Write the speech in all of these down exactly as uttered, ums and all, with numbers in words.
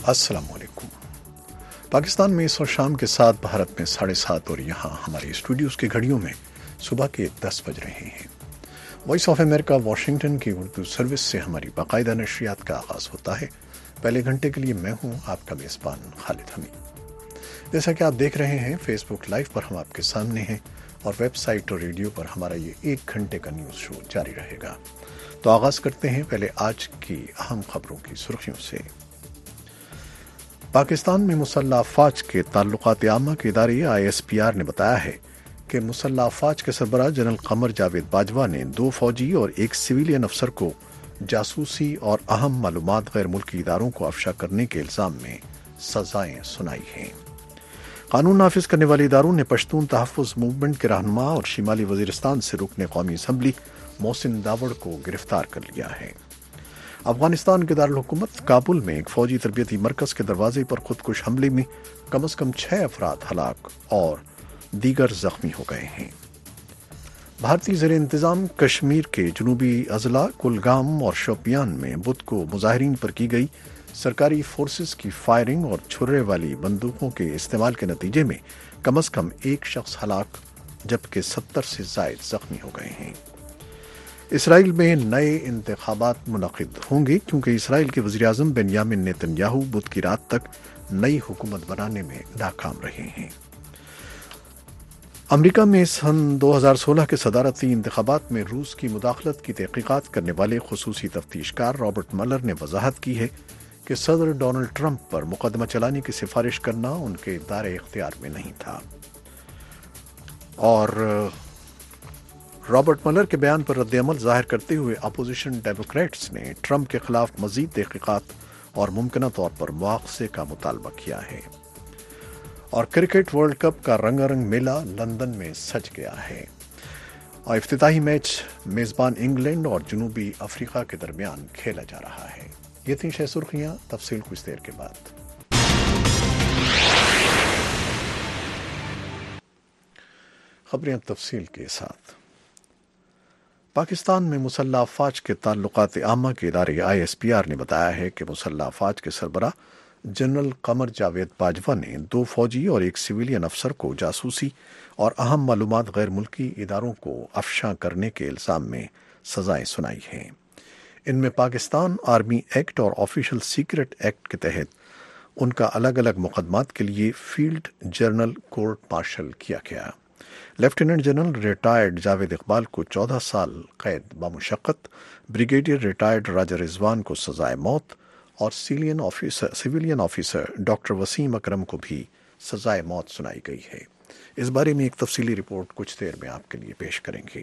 السلام علیکم۔ پاکستان میں اس وقت شام کے سات، بھارت میں ساڑھے سات اور یہاں ہماری اسٹوڈیوز کی گھڑیوں میں صبح کے دس بج رہے ہیں۔ وائس آف امریکہ واشنگٹن کی اردو سروس سے ہماری باقاعدہ نشریات کا آغاز ہوتا ہے۔ پہلے گھنٹے کے لیے میں ہوں آپ کا میزبان خالد حمید۔ جیسا کہ آپ دیکھ رہے ہیں فیس بک لائیو پر ہم آپ کے سامنے ہیں اور ویب سائٹ اور ریڈیو پر ہمارا یہ ایک گھنٹے کا نیوز شو جاری رہے گا۔ تو آغاز کرتے ہیں پہلے آج کی اہم خبروں کی سرخیوں سے۔ پاکستان میں مسلح افواج کے تعلقات عامہ کے ادارے آئی ایس پی آر نے بتایا ہے کہ مسلح افواج کے سربراہ جنرل قمر جاوید باجوہ نے دو فوجی اور ایک سویلین افسر کو جاسوسی اور اہم معلومات غیر ملکی اداروں کو افشا کرنے کے الزام میں سزائیں سنائی ہیں۔ قانون نافذ کرنے والے اداروں نے پشتون تحفظ موومنٹ کے رہنما اور شمالی وزیرستان سے رکن قومی اسمبلی محسن داوڑ کو گرفتار کر لیا ہے۔ افغانستان کے دارالحکومت کابل میں ایک فوجی تربیتی مرکز کے دروازے پر خودکش حملے میں کم از کم چھ افراد ہلاک اور دیگر زخمی ہو گئے ہیں۔ بھارتی زیر انتظام کشمیر کے جنوبی اضلاع کلگام اور شوپیان میں بدھ کو مظاہرین پر کی گئی سرکاری فورسز کی فائرنگ اور چھرے والی بندوقوں کے استعمال کے نتیجے میں کم از کم ایک شخص ہلاک جبکہ ستر سے زائد زخمی ہو گئے ہیں۔ اسرائیل میں نئے انتخابات منعقد ہوں گے کیونکہ اسرائیل کے وزیراعظم بنیامن نیتن یاہو بدھ کی رات تک نئی حکومت بنانے میں ناکام رہے ہیں۔ امریکہ میں سن دو ہزار سولہ کے صدارتی انتخابات میں روس کی مداخلت کی تحقیقات کرنے والے خصوصی تفتیش کار رابرٹ ملر نے وضاحت کی ہے کہ صدر ڈونلڈ ٹرمپ پر مقدمہ چلانے کی سفارش کرنا ان کے دائرۂ اختیار میں نہیں تھا، اور رابرٹ ملر کے بیان پر رد عمل ظاہر کرتے ہوئے اپوزیشن ڈیموکریٹس نے ٹرمپ کے خلاف مزید تحقیقات اور ممکنہ طور پر مواخذے کا مطالبہ کیا ہے۔ اور کرکٹ ورلڈ کپ کا رنگا رنگ میلہ لندن میں سج گیا ہے اور افتتاحی میچ میزبان انگلینڈ اور جنوبی افریقہ کے درمیان کھیلا جا رہا ہے۔ یہ تھیں شہ سرخیاں، تفصیل کچھ دیر کے بعد۔ خبریں اب تفصیل کے ساتھ۔ پاکستان میں مسلح افواج کے تعلقات عامہ کے ادارے آئی ایس پی آر نے بتایا ہے کہ مسلح افواج کے سربراہ جنرل قمر جاوید باجوہ نے دو فوجی اور ایک سویلین افسر کو جاسوسی اور اہم معلومات غیر ملکی اداروں کو افشاں کرنے کے الزام میں سزائیں سنائی ہیں۔ ان میں پاکستان آرمی ایکٹ اور آفیشل سیکرٹ ایکٹ کے تحت ان کا الگ الگ مقدمات کے لیے فیلڈ جرنل کورٹ مارشل کیا گیا۔ Lieutenant general retired Javed Iqbal کو چودہ سال قید بامشقت، بریگیڈیئر ریٹائرڈ راجہ رضوان کو سزائے موت اور civilian officer civilian officer doctor Waseem Akram کو بھی سزائے موت سنائی گئی ہے۔ اس بارے میں ایک تفصیلی رپورٹ کچھ دیر میں آپ کے لیے پیش کریں گے۔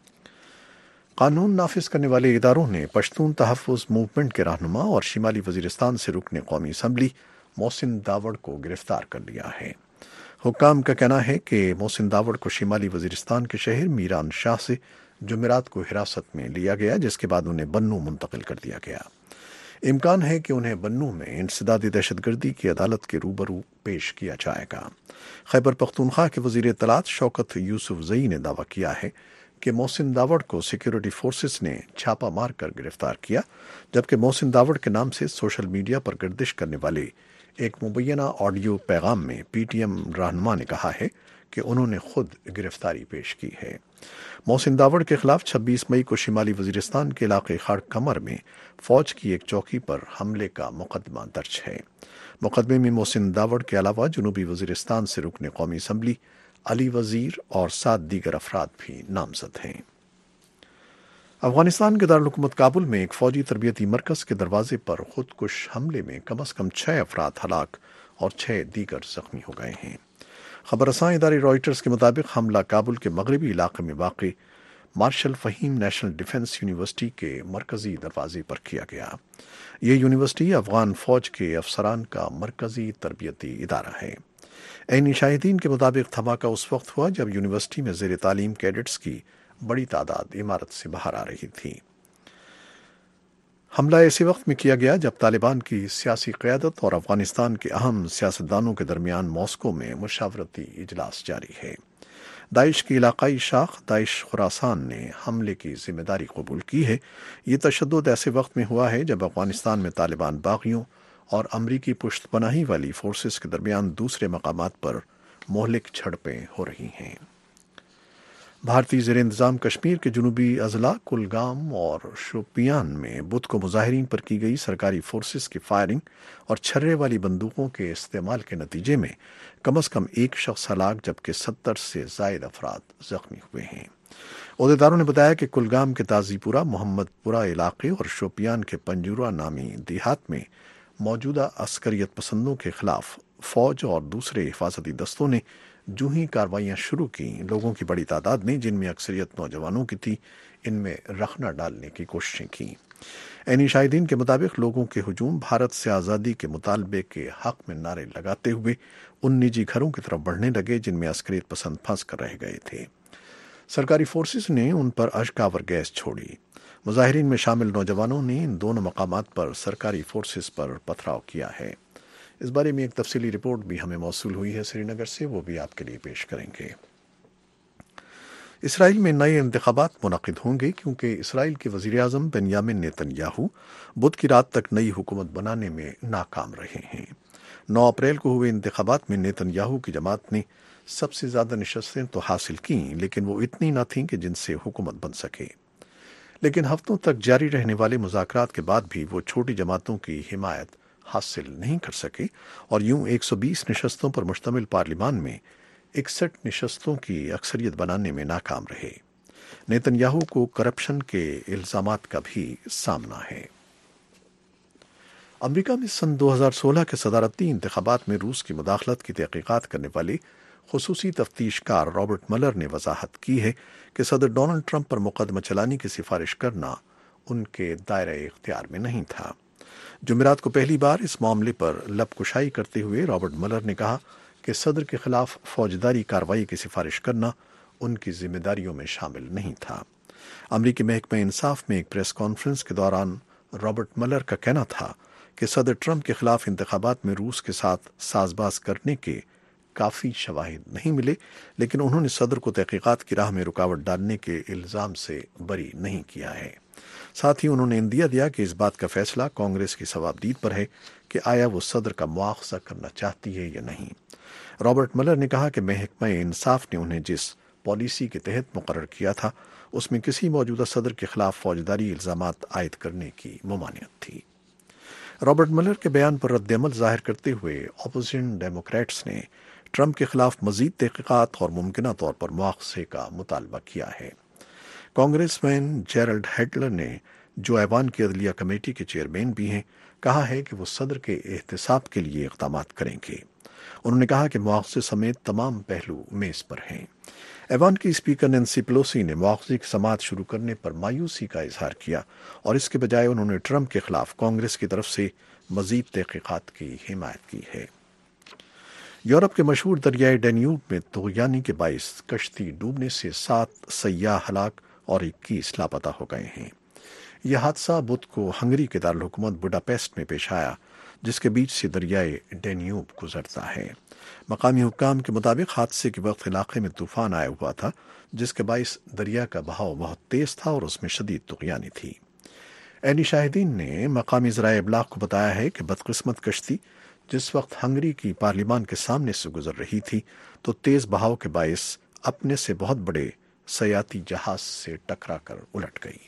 قانون نافذ کرنے والے اداروں نے پشتون تحفظ موومنٹ کے رہنما اور شمالی وزیرستان سے رکن قومی اسمبلی محسن داوڑ کو گرفتار کر لیا ہے۔ حکام کا کہنا ہے کہ محسن داوڑ کو شمالی وزیرستان کے شہر میران شاہ سے جمعرات کو حراست میں لیا گیا، جس کے بعد انہیں بنوں منتقل کر دیا گیا۔ امکان ہے کہ انہیں بنوں میں انسدادی دہشت گردی کی عدالت کے روبرو پیش کیا جائے گا۔ خیبر پختونخوا کے وزیر اطلاعات شوکت یوسف زئی نے دعویٰ کیا ہے کہ محسن داوڑ کو سیکیورٹی فورسز نے چھاپا مار کر گرفتار کیا، جبکہ محسن داوڑ کے نام سے سوشل میڈیا پر گردش کرنے والے ایک مبینہ آڈیو پیغام میں پی ٹی ایم رہنما نے کہا ہے کہ انہوں نے خود گرفتاری پیش کی ہے۔ محسن داوڑ کے خلاف چھبیس مئی کو شمالی وزیرستان کے علاقے خاڑ کمر میں فوج کی ایک چوکی پر حملے کا مقدمہ درج ہے۔ مقدمے میں محسن داوڑ کے علاوہ جنوبی وزیرستان سے رکن قومی اسمبلی علی وزیر اور سات دیگر افراد بھی نامزد ہیں۔ افغانستان کے دارالحکومت کابل میں ایک فوجی تربیتی مرکز کے دروازے پر خودکش حملے میں کم از کم چھ افراد ہلاک اور چھ دیگر زخمی ہو گئے ہیں۔ خبر رساں ادارے رائٹرز کے مطابق حملہ کابل کے مغربی علاقے میں واقع marshal Fahim national defence university کے مرکزی دروازے پر کیا گیا۔ یہ یونیورسٹی افغان فوج کے افسران کا مرکزی تربیتی ادارہ ہے۔ عینی شاہدین کے مطابق دھماکہ اس وقت ہوا جب یونیورسٹی میں زیر تعلیم کیڈٹس کی بڑی تعداد عمارت سے باہر آ رہی تھی۔ حملہ ایسے وقت میں کیا گیا جب طالبان کی سیاسی قیادت اور افغانستان کے اہم سیاستدانوں کے درمیان ماسکو میں مشاورتی اجلاس جاری ہے۔ داعش کی علاقائی شاخ داعش خراسان نے حملے کی ذمہ داری قبول کی ہے۔ یہ تشدد ایسے وقت میں ہوا ہے جب افغانستان میں طالبان باغیوں اور امریکی پشت پناہی والی فورسز کے درمیان دوسرے مقامات پر مہلک جھڑپیں ہو رہی ہیں۔ بھارتی زیر انتظام کشمیر کے جنوبی اضلاع کلگام اور شوپیان میں بدھ کو مظاہرین پر کی گئی سرکاری فورسز کی فائرنگ اور چھرے والی بندوقوں کے استعمال کے نتیجے میں کم از کم ایک شخص ہلاک جبکہ ستر سے زائد افراد زخمی ہوئے ہیں۔ عہدیداروں نے بتایا کہ کلگام کے تازی پورہ، محمد پورہ علاقے اور شوپیان کے پنجورہ نامی دیہات میں موجودہ عسکریت پسندوں کے خلاف فوج اور دوسرے حفاظتی دستوں نے جو ہی کاروائیاں شروع کی، لوگوں کی بڑی تعداد نے، جن میں اکثریت نوجوانوں کی تھی، ان میں رخنہ ڈالنے کی کوششیں کی۔ عینی شاہدین کے مطابق لوگوں کے ہجوم بھارت سے آزادی کے مطالبے کے حق میں نعرے لگاتے ہوئے ان نجی گھروں کی طرف بڑھنے لگے جن میں عسکریت پسند پھنس کر رہ گئے تھے۔ سرکاری فورسز نے ان پر اشک آور گیس چھوڑی۔ مظاہرین میں شامل نوجوانوں نے ان دونوں مقامات پر سرکاری فورسز پر پتھراؤ کیا ہے۔ اس بارے میں ایک تفصیلی رپورٹ بھی ہمیں موصول ہوئی ہے سری نگر سے، وہ بھی آپ کے لیے پیش کریں گے۔ اسرائیل میں نئے انتخابات منعقد ہوں گے کیونکہ اسرائیل کے وزیر اعظم بنیامن نیتن یاہو بدھ کی رات تک نئی حکومت بنانے میں ناکام رہے ہیں۔ نو اپریل کو ہوئے انتخابات میں نیتن یاہو کی جماعت نے سب سے زیادہ نشستیں تو حاصل کیں، لیکن وہ اتنی نہ تھیں کہ جن سے حکومت بن سکے۔ لیکن ہفتوں تک جاری رہنے والے مذاکرات کے بعد بھی وہ چھوٹی جماعتوں کی حمایت حاصل نہیں کر سکے اور یوں ایک سو بیس نشستوں پر مشتمل پارلیمان میں اکسٹھ نشستوں کی اکثریت بنانے میں ناکام رہے۔ نیتن یاہو کو کرپشن کے الزامات کا بھی سامنا ہے۔ امریکہ میں سن دو ہزار سولہ کے صدارتی انتخابات میں روس کی مداخلت کی تحقیقات کرنے والے خصوصی تفتیش کار رابرٹ ملر نے وضاحت کی ہے کہ صدر ڈونلڈ ٹرمپ پر مقدمہ چلانے کی سفارش کرنا ان کے دائرۂ اختیار میں نہیں تھا۔ جمعرات کو پہلی بار اس معاملے پر لب کشائی کرتے ہوئے رابرٹ ملر نے کہا کہ صدر کے خلاف فوجداری کارروائی کی سفارش کرنا ان کی ذمہ داریوں میں شامل نہیں تھا۔ امریکی محکمہ انصاف میں ایک پریس کانفرنس کے دوران رابرٹ ملر کا کہنا تھا کہ صدر ٹرمپ کے خلاف انتخابات میں روس کے ساتھ ساز باز کرنے کے کافی شواہد نہیں ملے، لیکن انہوں نے صدر کو تحقیقات کی راہ میں رکاوٹ ڈالنے کے الزام سے بری نہیں کیا ہے۔ ساتھ ہی انہوں نے اندیا دیا کہ اس بات کا فیصلہ کانگریس کی صوابدید پر ہے کہ آیا وہ صدر کا مواخذہ کرنا چاہتی ہے یا نہیں۔ رابرٹ ملر نے کہا کہ محکمہ انصاف نے انہیں جس پالیسی کے تحت مقرر کیا تھا اس میں کسی موجودہ صدر کے خلاف فوجداری الزامات عائد کرنے کی ممانعت تھی۔ رابرٹ ملر کے بیان پر رد عمل ظاہر کرتے ہوئے اپوزیشن ڈیموکریٹس نے ٹرمپ کے خلاف مزید تحقیقات اور ممکنہ طور پر مواخذے کا مطالبہ کیا ہے۔ کانگریس مین جیرلڈ ہیڈلر نے، جو ایوان کی عدلیہ کمیٹی کے چیئرمین بھی ہیں، کہا ہے کہ وہ صدر کے احتساب کے لیے اقدامات کریں گے۔ انہوں نے کہا کہ مواخذے سمیت تمام پہلو میز پر ہیں۔ ایوان کی اسپیکر نینسی پیلوسی نے مواخذے کی سماعت شروع کرنے پر مایوسی کا اظہار کیا اور اس کے بجائے انہوں نے ٹرمپ کے خلاف کانگریس کی طرف سے مزید تحقیقات کی حمایت کی ہے۔ یورپ کے مشہور دریائے ڈینیوب میں طغیانی کے باعث کشتی ڈوبنے سے سات سیاح ہلاک اور اکیس لاپتہ ہو گئے ہیں۔ یہ حادثہ بدھ کو ہنگری کے دارالحکومت بڈاپیسٹ میں پیش آیا، جس کے بیچ سے دریائے ڈینیوب گزرتا ہے۔ مقامی حکام کے مطابق حادثے کے وقت علاقے میں طوفان آیا ہوا تھا، جس کے باعث دریا کا بہاؤ بہت تیز تھا اور اس میں شدید طغیانی تھی۔ عینی شاہدین نے مقامی ذرائع ابلاغ کو بتایا ہے کہ بدقسمت کشتی جس وقت ہنگری کی پارلیمان کے سامنے سے گزر رہی تھی تو تیز بہاؤ کے باعث اپنے سے بہت بڑے سیاحتی جہاز سے ٹکرا کر الٹ گئی۔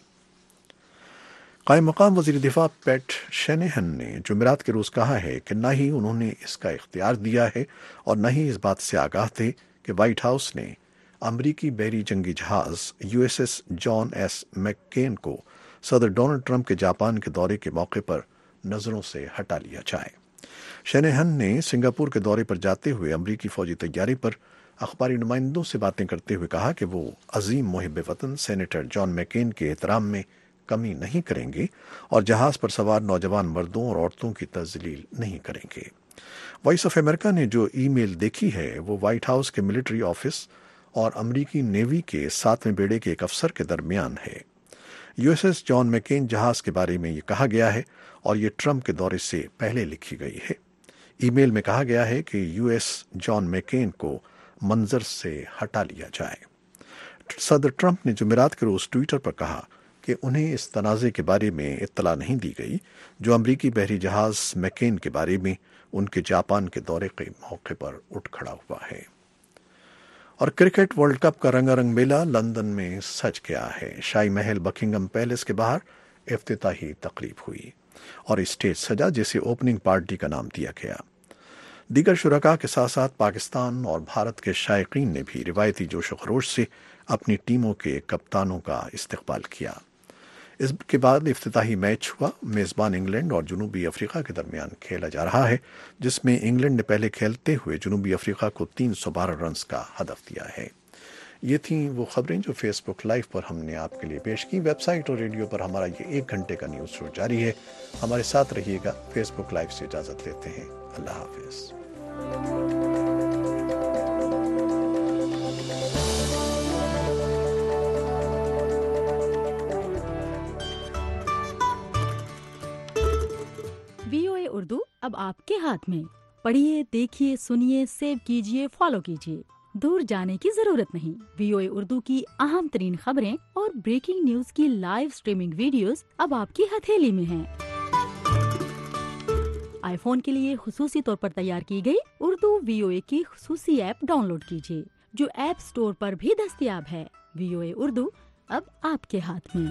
قائم مقام وزیر دفاع پیٹ شینہن نے جمعرات کے روز کہا ہے کہ نہ ہی انہوں نے اس کا اختیار دیا ہے اور نہ ہی اس بات سے آگاہ تھے کہ وائٹ ہاؤس نے امریکی بحری جنگی جہاز U S S John S McCain کو صدر ڈونلڈ ٹرمپ کے جاپان کے دورے کے موقع پر نظروں سے ہٹا لیا جائے۔ شینہن نے سنگاپور کے دورے پر جاتے ہوئے امریکی فوجی طیارے پر اخباری نمائندوں سے باتیں کرتے ہوئے کہا کہ وہ عظیم محب وطن سینیٹر جان میکین کے احترام میں کمی نہیں کریں گے اور جہاز پر سوار نوجوان مردوں اور عورتوں کی تذلیل نہیں کریں گے۔ وائس آف امریکہ نے جو ای میل دیکھی ہے وہ وائٹ ہاؤس کے ملٹری آفس اور امریکی نیوی کے ساتویں بیڑے کے ایک افسر کے درمیان ہے۔ U S S John McCain جہاز کے بارے میں یہ کہا گیا ہے اور یہ ٹرمپ کے دورے سے پہلے لکھی گئی ہے۔ ای میل میں کہا گیا ہے کہ یو ایس جان میکین کو منظر سے ہٹا لیا جائے۔ صدر ٹرمپ نے جمعرات کے روز ٹویٹر پر کہا کہ کہ انہیں اس تنازع کے بارے میں اطلاع نہیں دی گئی جو امریکی بحری جہاز میکین کے بارے میں ان کے جاپان کے دورے کے موقع پر اٹھ کھڑا ہوا ہے۔ اور کرکٹ ورلڈ کپ کا رنگا رنگ میلہ لندن میں سج گیا ہے۔ شاہی محل بکنگم پیلس کے باہر افتتاحی تقریب ہوئی اور اسٹیج سجا جسے اوپننگ پارٹی کا نام دیا گیا۔ دیگر شرکاء کے ساتھ ساتھ پاکستان اور بھارت کے شائقین نے بھی روایتی جوش و خروش سے اپنی ٹیموں کے کپتانوں کا استقبال کیا۔ اس کے بعد افتتاحی میچ ہوا۔ میزبان انگلینڈ اور جنوبی افریقہ کے درمیان کھیلا جا رہا ہے، جس میں انگلینڈ نے پہلے کھیلتے ہوئے جنوبی افریقہ کو تین سو بارہ رنز کا ہدف دیا ہے۔ یہ تھیں وہ خبریں جو فیس بک لائیو پر ہم نے آپ کے لیے پیش کی۔ ویب سائٹ اور ریڈیو پر ہمارا یہ ایک گھنٹے کا نیوز شو جاری ہے۔ ہمارے ساتھ رہیے گا۔ فیس بک لائیو سے اجازت لیتے ہیں۔ اللہ حافظ۔ وی او اے اردو اب آپ کے ہاتھ میں۔ پڑھیے، دیکھیے، سنیے، سیو کیجیے، فالو کیجیے۔ دور جانے کی ضرورت نہیں۔ وی او اے اردو کی اہم ترین خبریں اور بریکنگ نیوز کی لائیو سٹریمنگ ویڈیوز اب آپ کی ہتھیلی میں ہیں۔ آئی فون کے لیے خصوصی طور پر تیار کی گئی اردو وی او اے کی خصوصی ایپ ڈاؤن لوڈ کیجیے، جو ایپ سٹور پر بھی دستیاب ہے۔ وی او اے اردو اب آپ کے ہاتھ میں۔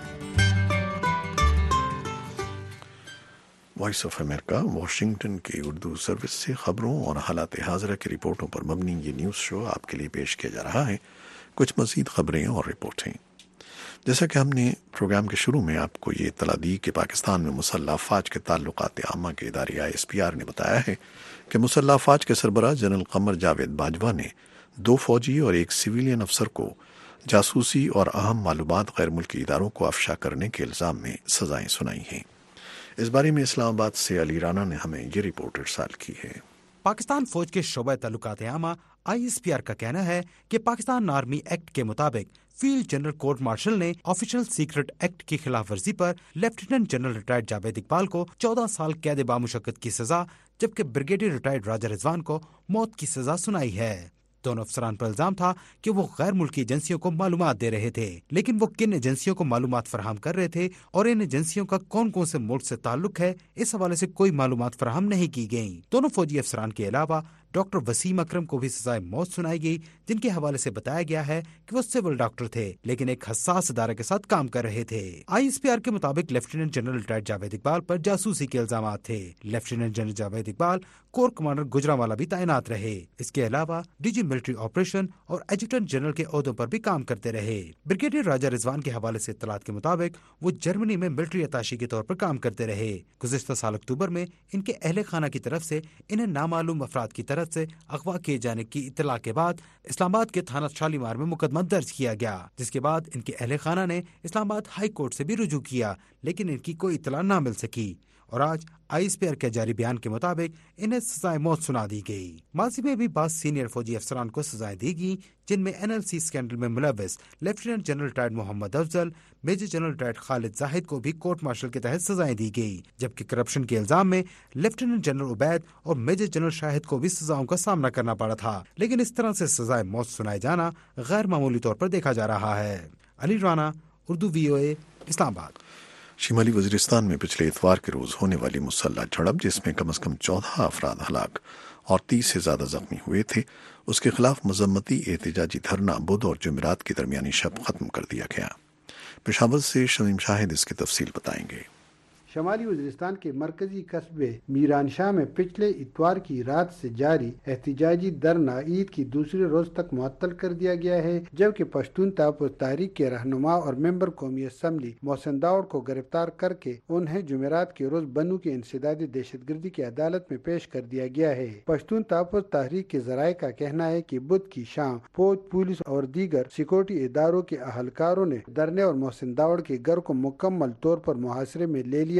وائس آف امریکہ واشنگٹن کی اردو سروس سے خبروں اور حالات حاضرہ کی رپورٹوں پر مبنی یہ نیوز شو آپ کے لیے پیش کیا جا رہا ہے۔ کچھ مزید خبریں اور رپورٹیں۔ جیسا کہ ہم نے پروگرام کے شروع میں آپ کو یہ اطلاع دی کہ پاکستان میں مسلح افواج کے تعلقات عامہ کے ادارے آئی ایس پی آر نے بتایا ہے کہ مسلح افواج کے سربراہ جنرل قمر جاوید باجوہ نے دو فوجی اور ایک سویلین افسر کو جاسوسی اور اہم معلومات غیر ملکی اداروں کو افشا کرنے کے الزام میں سزائیں سنائی ہیں۔ اس بارے میں اسلام آباد سے علی رانا نے ہمیں یہ رپورٹ ارسال کی ہے۔ پاکستان فوج کے شعبہ تعلقات عامہ آئی ایس پی آر کا کہنا ہے کہ پاکستان آرمی ایکٹ کے مطابق فیلڈ جنرل کورٹ مارشل نے آفیشل سیکرٹ ایکٹ کی خلاف ورزی پر lieutenant general retired Javed Iqbal کو چودہ سال قید بامشقت کی سزا، جبکہ بریگیڈیئر ریٹائرڈ راجہ رضوان کو موت کی سزا سنائی ہے۔ دونوں افسران پر الزام تھا کہ وہ غیر ملکی ایجنسیوں کو معلومات دے رہے تھے، لیکن وہ کن ایجنسیوں کو معلومات فراہم کر رہے تھے اور ان ایجنسیوں کا کون کون سے ملک سے تعلق ہے، اس حوالے سے کوئی معلومات فراہم نہیں کی گئیں۔ دونوں فوجی افسران کے علاوہ ڈاکٹر وسیم اکرم کو بھی سزائے موت سنائی گئی، جن کے حوالے سے بتایا گیا ہے کہ وہ سول ڈاکٹر تھے لیکن ایک حساس ادارے کے ساتھ کام کر رہے تھے۔ آئی ایس پی آر کے مطابق lieutenant general retired Javed Iqbal پر جاسوسی کے الزامات تھے۔ Lieutenant general Javed Iqbal corps commander Gujranwala بھی تعینات رہے۔ اس کے علاوہ ڈی جی ملٹری آپریشن اور ایڈجوٹنٹ جنرل کے عہدوں پر بھی کام کرتے رہے۔ بریگیڈیئر راجہ رضوان کے حوالے سے اطلاعات کے مطابق وہ جرمنی میں ملٹری اتاشی کے طور پر کام کرتے رہے۔ گزشتہ سال اکتوبر میں ان کے اہل خانہ کی طرف سے انہیں نامعلوم افراد کی طرف سے اغوا کیے جانے کی اطلاع کے بعد اسلام آباد کے تھانہ شالیمار میں مقدمہ درج کیا گیا، جس کے بعد ان کے اہل خانہ نے اسلام آباد ہائی کورٹ سے بھی رجوع کیا، لیکن ان کی کوئی اطلاع نہ مل سکی اور آج آئی ایس پی آر کے جاری بیان کے مطابق انہیں سزائے موت سنا دی گئی۔ ماضی میں بھی بعض سینئر فوجی افسران کو سزائیں دی گئی، جن میں این ایل سی اسکینڈل میں ملوث lieutenant general retired Muhammad Afzal, major general retired Khalid Zahid کو بھی کورٹ مارشل کے تحت سزائیں دی گئی، جبکہ کرپشن کے الزام میں لیفٹیننٹ جنرل عبید اور میجر جنرل شاہد کو بھی سزاؤں کا سامنا کرنا پڑا تھا، لیکن اس طرح سے سزائے موت سنائے جانا غیر معمولی طور پر دیکھا جا رہا ہے۔ علی رانا، اردو وی او اے، اسلام آباد۔ شمالی وزیرستان میں پچھلے اتوار کے روز ہونے والی مسلح جھڑپ، جس میں کم از کم چودہ افراد ہلاک اور تیس سے زیادہ زخمی ہوئے تھے، اس کے خلاف مذمتی احتجاجی دھرنا بدھ اور جمعرات کی درمیانی شب ختم کر دیا گیا۔ پشاور سے شمیم شاہد اس کی تفصیل بتائیں گے۔ شمالی وزیرستان کے مرکزی قصبے میران شاہ میں پچھلے اتوار کی رات سے جاری احتجاجی دھرنا عید کی دوسرے روز تک معطل کر دیا گیا ہے، جبکہ پشتون تحفظ تحریک کے رہنما اور ممبر قومی اسمبلی محسن داوڑ کو گرفتار کر کے انہیں جمعرات کے روز بنو کی انسدادی دہشت گردی کی عدالت میں پیش کر دیا گیا ہے۔ پشتون تحفظ تحریک کے ذرائع کا کہنا ہے کہ بدھ کی شام فوج، پولیس اور دیگر سیکورٹی اداروں کے اہلکاروں نے دھرنے اور محسن داوڑ کے گھر کو مکمل طور پر محاصرے میں لے لیا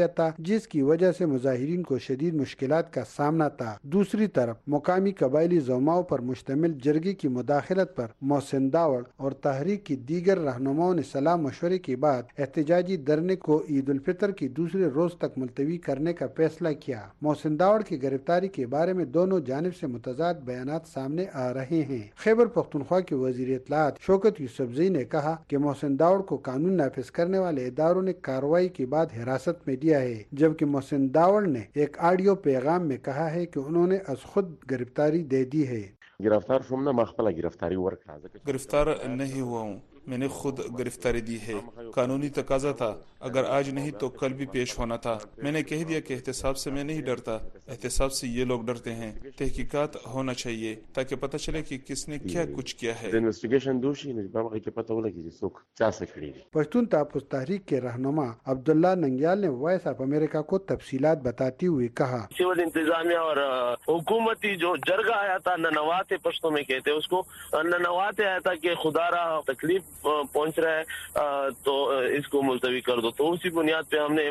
دیا تھا، جس کی وجہ سے مظاہرین کو شدید مشکلات کا سامنا تھا۔ دوسری طرف مقامی قبائلی زعماؤں پر مشتمل جرگے کی مداخلت پر محسن داوڑ اور تحریک کی دیگر رہنماؤں نے صلاح مشورے کے بعد احتجاجی دھرنے کو عید الفطر کی دوسرے روز تک ملتوی کرنے کا فیصلہ کیا۔ محسن داوڑ کی گرفتاری کے بارے میں دونوں جانب سے متضاد بیانات سامنے آ رہے ہیں۔ خیبر پختونخوا کے وزیر اطلاعات شوکت یوسفزئی نے کہا کہ محسن داوڑ کو قانون نافذ کرنے والے اداروں نے کارروائی کے بعد حراست میں لیا ہے، جبکہ محسن داوڑ نے ایک آڈیو پیغام میں کہا ہے کہ انہوں نے از خود گرفتاری دے دی ہے۔ گرفتار شوم نه مخبل گرفتاری ورکړه، گرفتار نہیں ہوا ہوں، میں نے خود گرفتاری دی ہے۔ قانونی تقاضا تھا، اگر آج نہیں تو کل بھی پیش ہونا تھا۔ میں نے کہہ دیا کہ احتساب سے میں نہیں ڈرتا، احتساب سے یہ لوگ ڈرتے ہیں۔ تحقیقات ہونا چاہیے تاکہ پتہ چلے کہ کس نے کیا کچھ کیا ہے۔ انویسٹیگیشن دوشي نو په هغه کې پته ولګي چې څوک چا څه کړی۔ پشتون تحفظ تحریک کے رہنما عبداللہ ننگیال نے وائس آف امریکہ کو تفصیلات بتاتے ہوئے کہا، سول انتظامیہ اور حکومتی جو جرگہ آیا تھا، ننوات پشتوں میں کہتے ہیں اس کو، ننوات آیا تھا کہ خدا را تکلیف پہنچ رہا ہے تو اس کو ملتوی کر دو، تو اسی بنیاد پہ ہم نے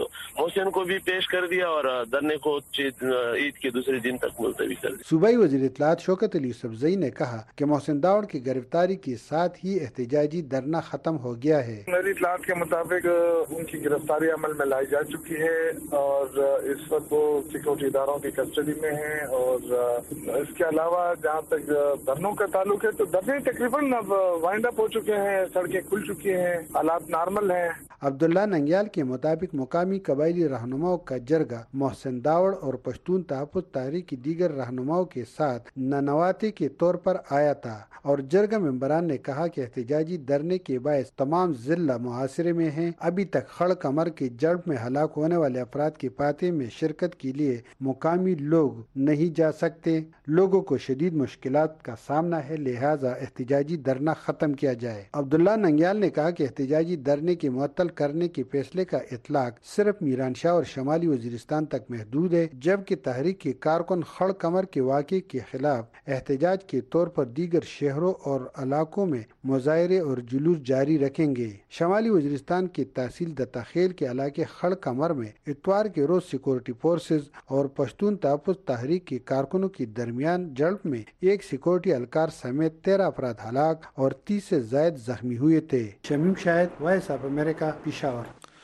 محسن کو بھی پیش کر دیا اور دھرنے کو عید کے دوسرے دن تک ملتوی کر دیا۔ صوبائی وزیر اطلاعات شوکت علی یوسفزئی نے کہا کہ محسن داوڑ کی گرفتاری کے ساتھ ہی احتجاجی دھرنا ختم ہو گیا ہے۔ میری اطلاعات کے مطابق ان کی گرفتاری عمل میں لائی جا چکی ہے اور اس وقت وہ سیکورٹی اداروں کی کسٹڈی میں ہیں، اور اس کے علاوہ جہاں تک دھرنوں کا تعلق ہے تو دھرنے تقریباً اب وائنڈ اپ ہو چکے ہیں، سڑکیں کھل چکی ہیں، حالات نارمل ہیں۔ عبداللہ ننگیال کے مطابق مقامی قبائلی رہنماؤں کا جرگہ محسن داوڑ اور پشتون تحفظ تحریک کی دیگر رہنماؤں کے ساتھ ننواتے کے طور پر آیا تھا، اور جرگہ ممبران نے کہا کہ احتجاجی دھرنے کے باعث تمام ضلع محاصرے میں ہیں۔ ابھی تک خڑ کمر کے جڑ میں ہلاک ہونے والے افراد کے پاتے میں شرکت کے لیے مقامی لوگ نہیں جا سکتے۔ لوگوں کو شدید مشکلات کا سامنا ہے، لہذا احتجاجی دھرنا ختم کیا جائے۔ عبداللہ ننگیال نے کہا کہ احتجاجی دھرنے کے معطل کرنے کے فیصلے کا اطلاق صرف میرانشاہ اور شمالی وزیرستان تک محدود ہے، جبکہ تحریک کے کارکن خڑ کمر کے واقعے کے خلاف احتجاج کے طور پر دیگر شہروں اور علاقوں میں مظاہرے اور جلوس جاری رکھیں گے۔ شمالی وزیرستان کے تحصیل دتاخیل کے علاقے خڑ کمر میں اتوار کے روز سیکورٹی فورسز اور پشتون تحفظ تحریک کے کارکنوں کے درمیان جھڑپ میں ایک سیکورٹی اہلکار سمیت تیرہ افراد ہلاک اور تیس سے زائد زخمی ہوئے تھے۔ Shamim Shahid, Voice of America, Peshawar.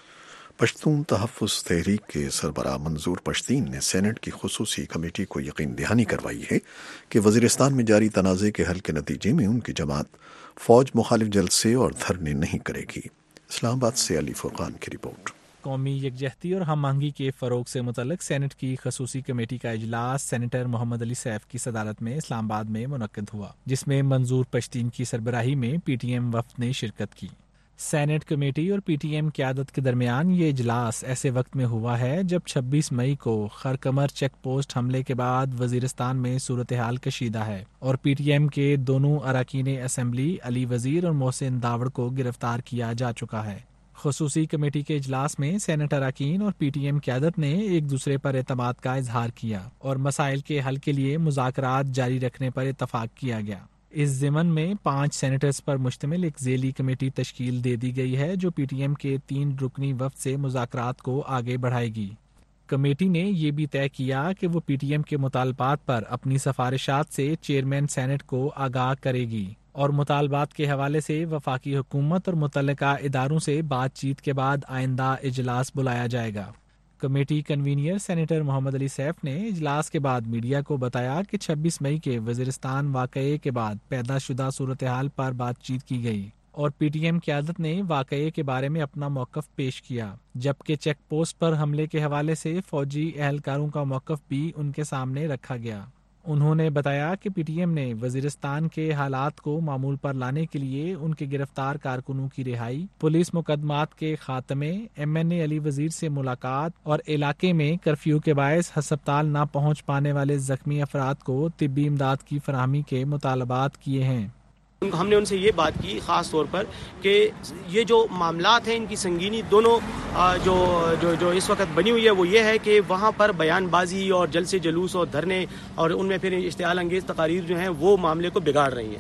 Pashtun Tahaffuz Tehreek کے سربراہ منظور پشتین نے سینٹ کی خصوصی کمیٹی کو یقین دہانی کروائی ہے کہ وزیرستان میں جاری تنازع کے حل کے نتیجے میں ان کی جماعت فوج مخالف جلسے اور دھرنے نہیں کرے گی۔ اسلام آباد سے علی فرقان کی رپورٹ۔ قومی یکجہتی اور ہم آہنگی کے فروغ سے متعلق سینٹ کی خصوصی کمیٹی کا اجلاس سینیٹر محمد علی سیف کی صدارت میں اسلام آباد میں منعقد ہوا، جس میں منظور پشتین کی سربراہی میں پی ٹی ایم وفد نے شرکت کی۔ سینٹ کمیٹی اور پی ٹی ایم قیادت کے درمیان یہ اجلاس ایسے وقت میں ہوا ہے جب چھبیس مئی کو خرکمر چیک پوسٹ حملے کے بعد وزیرستان میں صورتحال کشیدہ ہے اور پی ٹی ایم کے دونوں اراکین اسمبلی علی وزیر اور محسن داوڑ کو گرفتار کیا جا چکا ہے۔ خصوصی کمیٹی کے اجلاس میں سینٹ اراکین اور پی ٹی ایم قیادت نے ایک دوسرے پر اعتماد کا اظہار کیا اور مسائل کے حل کے لیے مذاکرات جاری رکھنے پر اتفاق کیا گیا۔ اس ضمن میں پانچ سینیٹرز پر مشتمل ایک ذیلی کمیٹی تشکیل دے دی گئی ہے جو پی ٹی ایم کے تین رکنی وفد سے مذاکرات کو آگے بڑھائے گی۔ کمیٹی نے یہ بھی طے کیا کہ وہ پی ٹی ایم کے مطالبات پر اپنی سفارشات سے چیئرمین سینٹ کو آگاہ کرے گی اور مطالبات کے حوالے سے وفاقی حکومت اور متعلقہ اداروں سے بات چیت کے بعد آئندہ اجلاس بلایا جائے گا۔ Committee convener senator Muhammad Ali Saif نے اجلاس کے بعد میڈیا کو بتایا کہ چھبیس مئی کے وزیرستان واقعے کے بعد پیدا شدہ صورتحال پر بات چیت کی گئی اور پی ٹی ایم قیادت نے واقعے کے بارے میں اپنا موقف پیش کیا، جبکہ چیک پوسٹ پر حملے کے حوالے سے فوجی اہلکاروں کا موقف بھی ان کے سامنے رکھا گیا۔ انہوں نے بتایا کہ پی ٹی ایم نے وزیرستان کے حالات کو معمول پر لانے کے لیے ان کے گرفتار کارکنوں کی رہائی، پولیس مقدمات کے خاتمے، ایم این اے علی وزیر سے ملاقات اور علاقے میں کرفیو کے باعث ہسپتال نہ پہنچ پانے والے زخمی افراد کو طبی امداد کی فراہمی کے مطالبات کیے ہیں۔ ہم نے ان سے یہ بات کی خاص طور پر کہ یہ جو معاملات ہیں ان کی سنگینی دونوں جو جو جو اس وقت بنی ہوئی ہے وہ یہ ہے کہ وہاں پر بیان بازی اور جلسے جلوس اور دھرنے اور ان میں پھر اشتعال انگیز تقاریر جو ہیں وہ معاملے کو بگاڑ رہی ہیں۔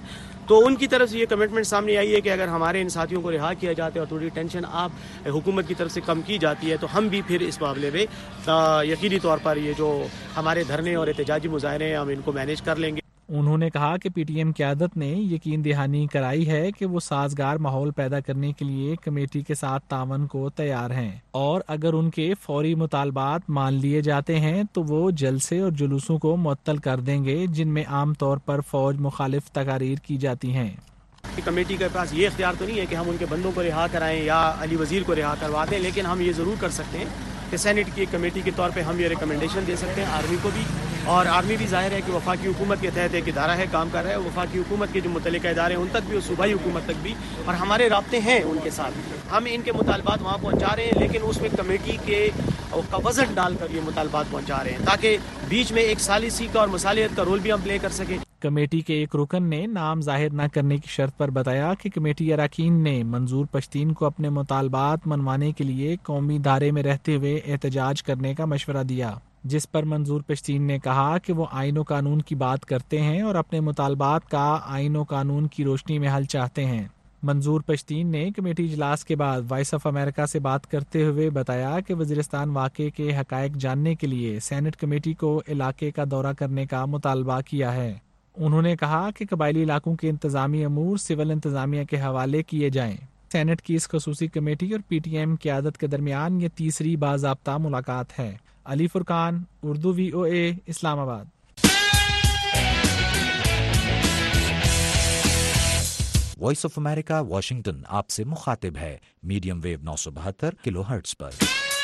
تو ان کی طرف سے یہ کمٹمنٹ سامنے آئی ہے کہ اگر ہمارے ان ساتھیوں کو رہا کیا جاتا ہے اور تھوڑی ٹینشن آپ حکومت کی طرف سے کم کی جاتی ہے تو ہم بھی پھر اس معاملے میں یقینی طور پر یہ جو ہمارے دھرنے اور احتجاجی مظاہرے ہیں ہم ان کو مینیج کر لیں گے۔ انہوں نے کہا کہ پی ٹی ایم قیادت نے یقین دہانی کرائی ہے کہ وہ سازگار ماحول پیدا کرنے کے لیے کمیٹی کے ساتھ تعاون کو تیار ہیں اور اگر ان کے فوری مطالبات مان لیے جاتے ہیں تو وہ جلسے اور جلوسوں کو معطل کر دیں گے جن میں عام طور پر فوج مخالف تقاریر کی جاتی ہیں۔ کمیٹی کے پاس یہ اختیار تو نہیں ہے کہ ہم ان کے بندوں کو رہا کرائیں یا علی وزیر کو رہا کروا دیں، لیکن ہم یہ ضرور کر سکتے ہیں کہ سینٹ کی کمیٹی کے طور پہ ہم یہ ریکمنڈیشن دے سکتے ہیں آرمی کو بھی، اور آرمی بھی ظاہر ہے کہ وفاقی حکومت کے تحت ایک ادارہ ہے، کام کر رہا ہے، وفاقی حکومت کے جو متعلقہ ادارے ہیں ان تک بھی اور صوبائی حکومت تک بھی، اور ہمارے رابطے ہیں ان کے ساتھ۔ ہم ان کے مطالبات وہاں پہنچا رہے ہیں لیکن اس میں کمیٹی کے کا وزن ڈال کر یہ مطالبات پہنچا رہے ہیں تاکہ بیچ میں ایک ثالثی کا اور مصالحت کا رول بھی ہم پلے کر سکیں۔ کمیٹی کے ایک رکن نے نام ظاہر نہ کرنے کی شرط پر بتایا کہ کمیٹی اراکین نے منظور پشتین کو اپنے مطالبات منوانے کے لیے قومی دھارے میں رہتے ہوئے احتجاج کرنے کا مشورہ دیا، جس پر منظور پشتین نے کہا کہ وہ آئین و قانون کی بات کرتے ہیں اور اپنے مطالبات کا آئین و قانون کی روشنی میں حل چاہتے ہیں۔ منظور پشتین نے کمیٹی اجلاس کے بعد وائس آف امریکہ سے بات کرتے ہوئے بتایا کہ وزیرستان واقعے کے حقائق جاننے کے لیے سینٹ کمیٹی کو علاقے کا دورہ کرنے کا مطالبہ کیا ہے۔ انہوں نے کہا کہ قبائلی علاقوں کے انتظامی امور سول انتظامیہ کے حوالے کیے جائیں۔ سینٹ کی اس خصوصی کمیٹی اور پی ٹی ایم قیادت کے درمیان یہ تیسری باضابطہ ملاقات ہے۔ علی فرقان، اردو وی او اے، اسلام آباد۔ وائس آف امریکہ واشنگٹن آپ سے مخاطب ہے میڈیم ویو نو سو بہتر کلو ہرٹز پر۔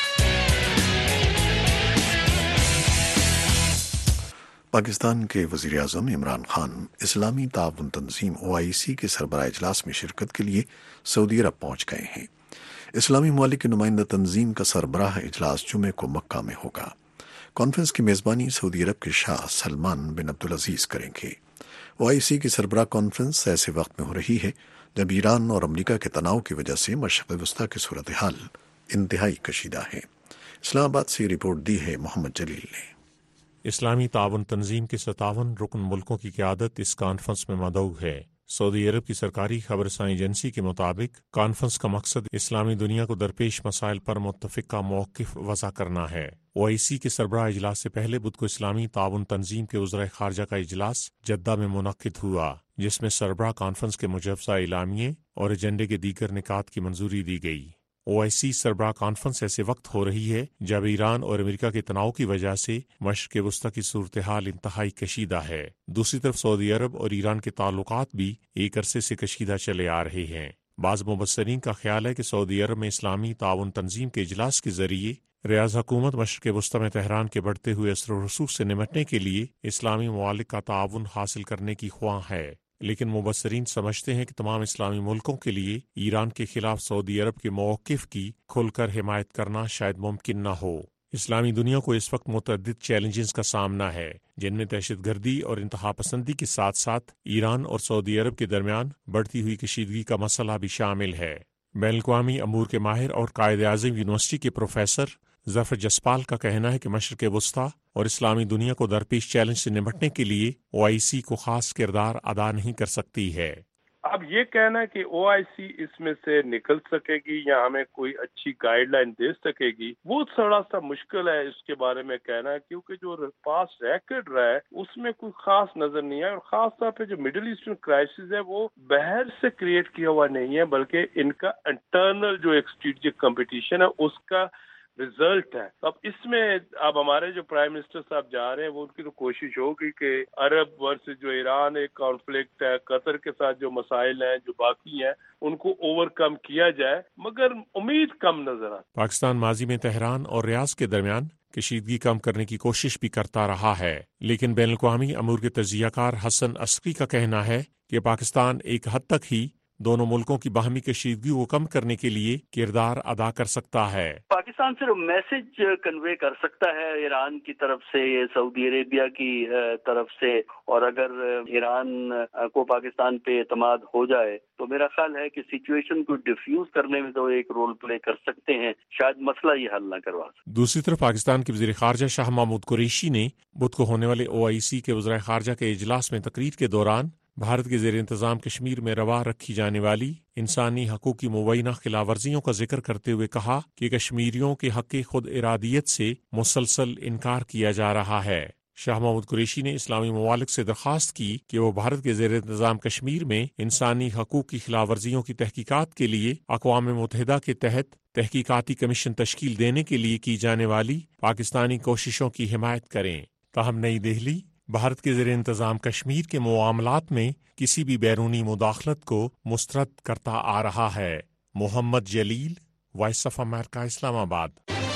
پاکستان کے وزیر اعظم عمران خان اسلامی تعاون تنظیم او آئی سی کے سربراہ اجلاس میں شرکت کے لیے سعودی عرب پہنچ گئے ہیں۔ اسلامی ممالک کی نمائندہ تنظیم کا سربراہ اجلاس جمعے کو مکہ میں ہوگا۔ کانفرنس کی میزبانی سعودی عرب کے شاہ سلمان بن عبدالعزیز کریں گے۔ او آئی سی کی سربراہ کانفرنس ایسے وقت میں ہو رہی ہے جب ایران اور امریکہ کے تناؤ کی وجہ سے مشرق وسطیٰ کی صورتحال انتہائی کشیدہ ہے۔ اسلام آباد سے رپورٹ دی ہے محمد جلیل نے۔ اسلامی تعاون تنظیم کے ستاون رکن ملکوں کی قیادت اس کانفرنس میں مدعو ہے۔ سعودی عرب کی سرکاری خبر رساں ایجنسی کے مطابق کانفرنس کا مقصد اسلامی دنیا کو درپیش مسائل پر متفقہ موقف وضع کرنا ہے۔ او آئی سی کے سربراہ اجلاس سے پہلے بدھ کو اسلامی تعاون تنظیم کے وزرائے خارجہ کا اجلاس جدہ میں منعقد ہوا، جس میں سربراہ کانفرنس کے مجوزہ اعلامیے اور ایجنڈے کے دیگر نکات کی منظوری دی گئی۔ او آئی سی سربراہ کانفرنس ایسے وقت ہو رہی ہے جب ایران اور امریکہ کے تناؤ کی وجہ سے مشرق وسطیٰ کی صورتحال انتہائی کشیدہ ہے۔ دوسری طرف سعودی عرب اور ایران کے تعلقات بھی ایک عرصے سے کشیدہ چلے آ رہے ہیں۔ بعض مبصرین کا خیال ہے کہ سعودی عرب میں اسلامی تعاون تنظیم کے اجلاس کے ذریعے ریاض حکومت مشرق وسطیٰ میں تہران کے بڑھتے ہوئے اثر و رسوخ سے نمٹنے کے لیے اسلامی ممالک کا تعاون حاصل کرنے کی خواہاں ہے، لیکن مبصرین سمجھتے ہیں کہ تمام اسلامی ملکوں کے لیے ایران کے خلاف سعودی عرب کے موقف کی کھل کر حمایت کرنا شاید ممکن نہ ہو۔ اسلامی دنیا کو اس وقت متعدد چیلنجز کا سامنا ہے، جن میں دہشت گردی اور انتہا پسندی کے ساتھ ساتھ ایران اور سعودی عرب کے درمیان بڑھتی ہوئی کشیدگی کا مسئلہ بھی شامل ہے۔ بین الاقوامی امور کے ماہر اور قائد اعظم یونیورسٹی کے پروفیسر ظفر جسپال کا کہنا ہے کہ مشرق وسطیٰ اور اسلامی دنیا کو درپیش چیلنج سے نمٹنے کے لیے او آئی سی کو خاص کردار ادا نہیں کر سکتی ہے۔ اب یہ کہنا ہے کہ او آئی سی اس میں سے نکل سکے گی یا ہمیں کوئی اچھی گائیڈ لائن دے سکے گی، وہ تھوڑا سا مشکل ہے اس کے بارے میں کہنا ہے، کیونکہ جو پاس ریکارڈ رہا ہے اس میں کوئی خاص نظر نہیں ہے، اور خاص طور پہ جو مڈل ایسٹرن کرائسس ہے وہ باہر سے کریٹ کیا ہوا نہیں ہے، بلکہ ان کا انٹرنل جو ایک اسٹریٹجک کمپٹیشن ہے اس کا رزلٹ ہے۔ اب اس میں اب ہمارے جو پرائم منسٹر صاحب جا رہے ہیں وہ ان کی تو کوشش ہوگی کہ عرب ورسز جو ایران ایک کانفلکٹ ہے، قطر کے ساتھ جو مسائل ہیں جو باقی ہیں ان کو اوور کم کیا جائے، مگر امید کم نظر آتی۔ پاکستان ماضی میں تہران اور ریاض کے درمیان کشیدگی کم کرنے کی کوشش بھی کرتا رہا ہے، لیکن بین الاقوامی امور کے تجزیہ کار حسن عسکری کا کہنا ہے کہ پاکستان ایک حد تک ہی دونوں ملکوں کی باہمی کشیدگی کو کم کرنے کے لیے کردار ادا کر سکتا ہے۔ پاکستان صرف میسج کنوے کر سکتا ہے ایران کی طرف سے، سعودی عربیہ کی طرف سے، اور اگر ایران کو پاکستان پہ اعتماد ہو جائے تو میرا خیال ہے کہ سچویشن کو ڈیفیوز کرنے میں تو ایک رول پلے کر سکتے ہیں، شاید مسئلہ یہ حل نہ کروا سکتے۔ دوسری طرف پاکستان کے وزیر خارجہ شاہ محمود قریشی نے بدھ کو ہونے والے او آئی سی کے وزرائے خارجہ کے اجلاس میں تقریر کے دوران بھارت کے زیر انتظام کشمیر میں روا رکھی جانے والی انسانی حقوق کی مبینہ خلاف ورزیوں کا ذکر کرتے ہوئے کہا کہ کشمیریوں کے حق خود ارادیت سے مسلسل انکار کیا جا رہا ہے۔ شاہ محمود قریشی نے اسلامی ممالک سے درخواست کی کہ وہ بھارت کے زیر انتظام کشمیر میں انسانی حقوق کی خلاف ورزیوں کی تحقیقات کے لیے اقوام متحدہ کے تحت تحقیقاتی کمیشن تشکیل دینے کے لیے کی جانے والی پاکستانی کوششوں کی حمایت کریں۔ تاہم نئی دہلی بھارت کے زیر انتظام کشمیر کے معاملات میں کسی بھی بیرونی مداخلت کو مسترد کرتا آ رہا ہے۔ محمد جلیل، وائس آف امریکہ، اسلام آباد۔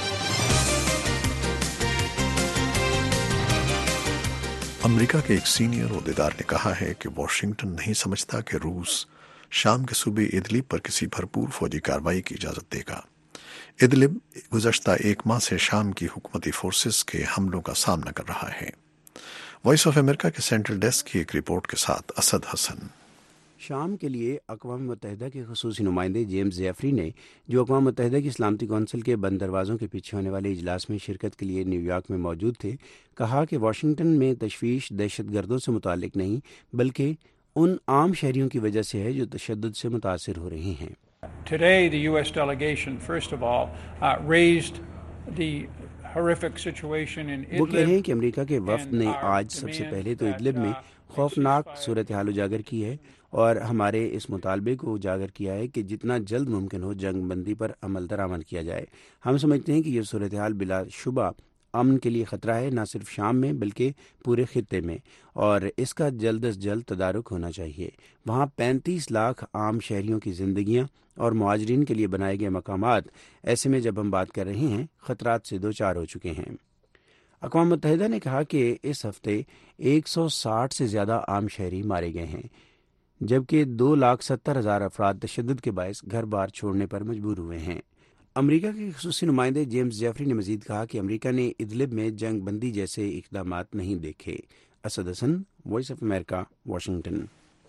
امریکہ کے ایک سینئر عہدیدار نے کہا ہے کہ واشنگٹن نہیں سمجھتا کہ روس شام کے صوبے ادلب پر کسی بھرپور فوجی کارروائی کی اجازت دے گا۔ ادلب گزشتہ ایک ماہ سے شام کی حکومتی فورسز کے حملوں کا سامنا کر رہا ہے۔ وائس آف امریکہ کے سینٹرل ڈیسک کی ایک رپورٹ کے ساتھ اسد حسن۔ شام کے لیے اقوام متحدہ کے خصوصی نمائندے جیمز جیفری نے، جو اقوام متحدہ کی سلامتی کونسل کے بند دروازوں کے پیچھے ہونے والے اجلاس میں شرکت کے لیے نیو یارک میں موجود تھے، کہا کہ واشنگٹن میں تشویش دہشت گردوں سے متعلق نہیں بلکہ ان عام شہریوں کی وجہ سے ہے جو تشدد سے متاثر ہو رہے ہیں۔ Today the U S delegation first of all uh, raised the horrific situation in Idlib. وہ کہہ رہے ہیں کہ امریکہ کے وفد نے آج سب سے پہلے تو ادلب میں خوفناک صورتحال اجاگر کی ہے اور ہمارے اس مطالبے کو اجاگر کیا ہے کہ جتنا جلد ممکن ہو جنگ بندی پر عمل درآمد کیا جائے۔ ہم سمجھتے ہیں کہ یہ صورتحال بلا شبہ امن کے لیے خطرہ ہے، نہ صرف شام میں بلکہ پورے خطے میں، اور اس کا جلد از جلد تدارک ہونا چاہیے۔ وہاں پینتیس لاکھ عام شہریوں کی زندگیاں اور مہاجرین کے لیے بنائے گئے مقامات، ایسے میں جب ہم بات کر رہے ہیں خطرات سے دو چار ہو چکے ہیں۔ اقوام متحدہ نے کہا کہ اس ہفتے ایک سو ساٹھ سے زیادہ عام شہری مارے گئے ہیں، جبکہ دو لاکھ ستر ہزار افراد تشدد کے باعث گھر بار چھوڑنے پر مجبور ہوئے ہیں۔ امریکہ کے خصوصی نمائندے جیمز جیفری نے مزید کہا کہ امریکہ نے ادلب میں جنگ بندی جیسے اقدامات نہیں دیکھے۔ اسد حسن، وائس آف امریکہ، واشنگٹن۔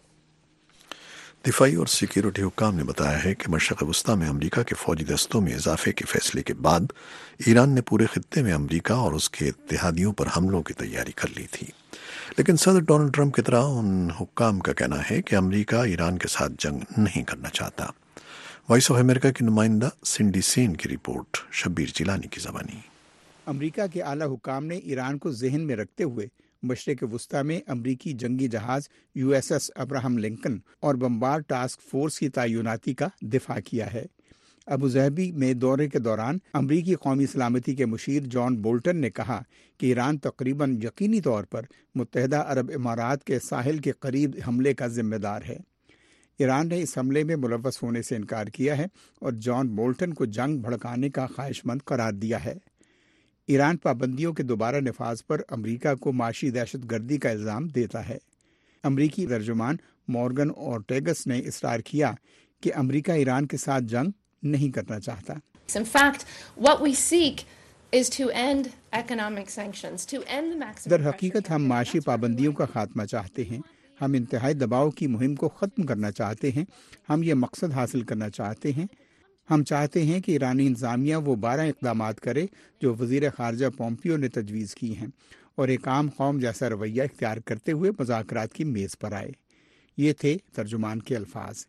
دفاعی اور سیکیورٹی حکام نے بتایا ہے کہ مشرق وسطی میں امریکہ کے فوجی دستوں میں اضافے کے فیصلے کے بعد ایران نے پورے خطے میں امریکہ اور اس کے اتحادیوں پر حملوں کی تیاری کر لی تھی، لیکن صدر ڈونلڈ ٹرمپ کی طرح ان حکام کا کہنا ہے کہ امریکہ ایران کے ساتھ جنگ نہیں کرنا چاہتا۔ وائس آف امریکہ کی نمائندہ سنڈی سین کی رپورٹ، شبیر جیلانی کی زبانی۔ امریکہ کے اعلیٰ حکام نے ایران کو ذہن میں رکھتے ہوئے مشرق وسطی میں امریکی جنگی جہاز U S S Abraham Lincoln اور بمبار ٹاسک فورس کی تعیناتی کا دفاع کیا ہے۔ ابو ظہبی میں دورے کے دوران امریکی قومی سلامتی کے مشیر جان بولٹن نے کہا کہ ایران تقریباً یقینی طور پر متحدہ عرب امارات کے ساحل کے قریب حملے کا ذمہ دار ہے۔ ایران نے اس حملے میں ملوث ہونے سے انکار کیا ہے اور جان بولٹن کو جنگ بھڑکانے کا خواہش مند قرار دیا ہے۔ ایران پابندیوں کے دوبارہ نفاذ پر امریکہ کو معاشی دہشت گردی کا الزام دیتا ہے۔ امریکی ترجمان مورگن اورٹیگس نے اصرار کیا کہ امریکہ ایران کے ساتھ جنگ نہیں کرنا چاہتا۔ In fact, what we seek is to end economic sanctions, to end the maximum در حقیقت ہم معاشی پابندیوں کا خاتمہ چاہتے ہیں، ہم انتہائی دباؤ کی مہم کو ختم کرنا چاہتے ہیں، ہم یہ مقصد حاصل کرنا چاہتے ہیں۔ ہم چاہتے ہیں کہ ایرانی انتظامیہ وہ بارہ اقدامات کرے جو وزیر خارجہ پومپیو نے تجویز کی ہیں اور ایک عام قوم جیسا رویہ اختیار کرتے ہوئے مذاکرات کی میز پر آئے۔ یہ تھے ترجمان کے الفاظ۔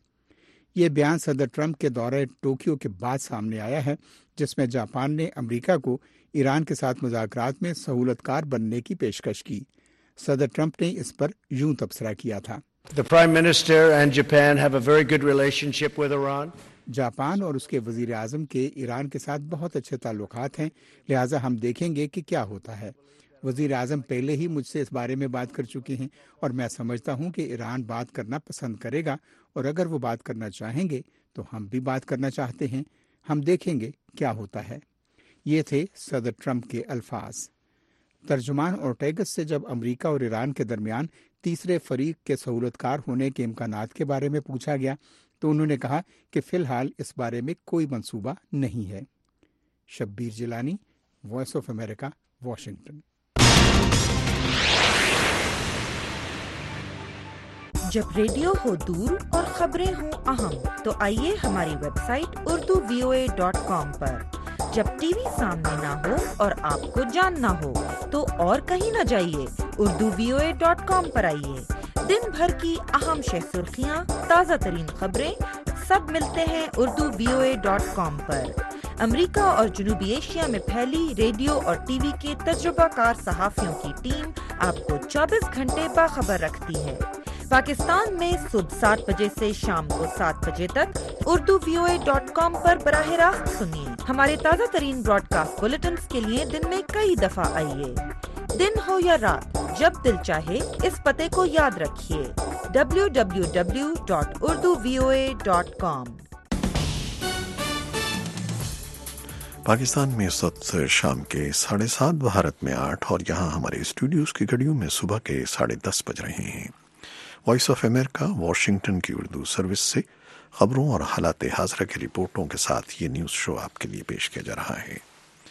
یہ بیان صدر ٹرمپ کے دورہ ٹوکیو کے بعد سامنے آیا ہے، جس میں جاپان نے امریکہ کو ایران کے ساتھ مذاکرات میں سہولت کار بننے کی پیشکش کی۔ صدر ٹرمپ نے اس پر یوں تبصرہ کیا تھا: The Prime Minister and Japan have a very good relationship with Iran. Japan اور اس کے وزیر اعظم کے ایران کے ساتھ بہت اچھے تعلقات ہیں، لہٰذا ہم دیکھیں گے کہ کیا ہوتا ہے۔ وزیر اعظم پہلے ہی مجھ سے اس بارے میں بات کر چکے ہیں اور میں سمجھتا ہوں کہ ایران بات کرنا پسند کرے گا، اور اگر وہ بات کرنا چاہیں گے تو ہم بھی بات کرنا چاہتے ہیں۔ ہم دیکھیں گے کیا ہوتا ہے۔ یہ تھے صدر ٹرمپ کے الفاظ۔ ترجمان اورٹیگس سے جب امریکہ اور ایران کے درمیان تیسرے فریق کے سہولت کار ہونے کے امکانات کے بارے میں پوچھا گیا تو انہوں نے کہا کہ فی الحال اس بارے میں کوئی منصوبہ نہیں ہے۔ Shabbir Jilani, voice of America, Washington. جب ریڈیو ہو دور اور خبریں ہوں اہم تو آئیے ہماری website Urdu V O A dot com پر۔ جب ٹی وی سامنے نہ ہو اور آپ کو جاننا ہو تو اور کہیں نہ جائیے، Urdu V O A dot com پر آئیے۔ दिन भर की अहम शह सुर्खियाँ, ताज़ा तरीन खबरें, सब मिलते हैं Urdu V O A dot com पर। अमेरिका और जनूबी एशिया में फैली रेडियो और टीवी के तजुर्बाकार सहाफ़ियों की टीम आपको चौबीस घंटे बाखबर रखती है। पाकिस्तान में सुबह सात बजे से शाम को सात बजे तक Urdu V O A dot com पर बराह रास्त सुनिए। हमारे ताज़ा तरीन ब्रॉडकास्ट बुलेटिन्स के लिए दिन में कई दफा आइए। दिन हो या रात, जब दिल चाहे इस पते को याद रखिए, W W W dot Urdu V O A dot com. Pakistan में इस वक्त शाम के साढ़े सात, भारत में आठ, और यहाँ हमारे स्टूडियोज की घड़ियों में सुबह के साढ़े दस बज रहे हैं। वॉइस ऑफ अमेरिका वाशिंगटन की उर्दू सर्विस से खबरों और हालात हाज़िरा की रिपोर्टों के साथ ये न्यूज़ शो आपके लिए पेश किया जा रहा है।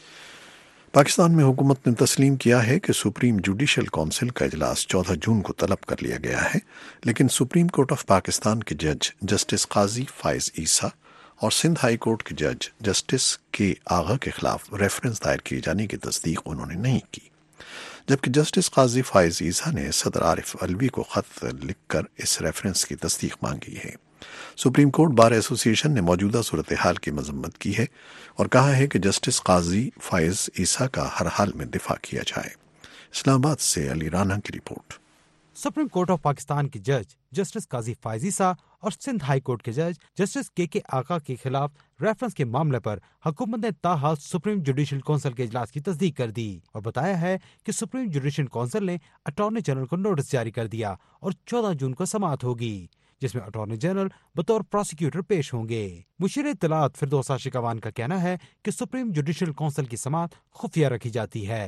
पाकिस्तान में हुकूमत ने तस्लीम किया है कि सुप्रीम जुडिशल काउंसिल का इजलास चौदह जून को तलब कर लिया गया है, लेकिन सुप्रीम कोर्ट ऑफ पाकिस्तान के जज जस्टिस काजी फायज ईसा और सिंध हाई कोर्ट के जज जस्टिस के आगा के खिलाफ रेफरेंस दायर किए जाने की तस्दीक उन्होंने नहीं की, जबकि जस्टिस काजी फायज ईसा ने सदर आरिफ अलवी को खत लिखकर इस रेफरेंस की तस्दीक मांगी है। सुप्रीम कोर्ट बार एसोसिएशन ने मौजूदा सूरत हाल की मजम्मत की है और कहा है कि जस्टिस काजी फायज ईसा का हर हाल में दिफा किया जाए। इस्लामाबाद से अली राना की रिपोर्ट। सुप्रीम कोर्ट ऑफ पाकिस्तान के जज जस्टिस काजी फायज ईसा और सिंध हाई कोर्ट के जज जस्टिस के के आका के खिलाफ रेफरेंस के मामले पर हुकूमत ने ताहाल सुप्रीम जुडिशल काउंसिल के इजलास की तस्दीक कर दी और बताया है कि सुप्रीम जुडिशल काउंसिल ने अटॉर्नी जनरल को नोटिस जारी कर दिया और चौदह जून को समाअत होगी, जिसमें अटॉर्नी जनरल बतौर प्रोसिक्यूटर पेश होंगे। मुशीर इत्तलात फिरदौस आशिकवान का कहना है कि सुप्रीम जुडिशल काउंसिल की समाअत खुफिया रखी जाती है।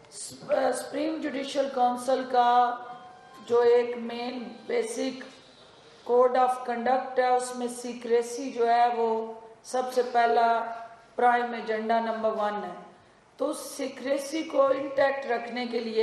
सुप्रीम जुडिशल काउंसिल का जो एक main basic code of conduct है, उसमें सीक्रेसी जो है वो सबसे पहला प्राइम एजेंडा नंबर वन है। तो सीक्रेसी को इंटैक्ट रखने के लिए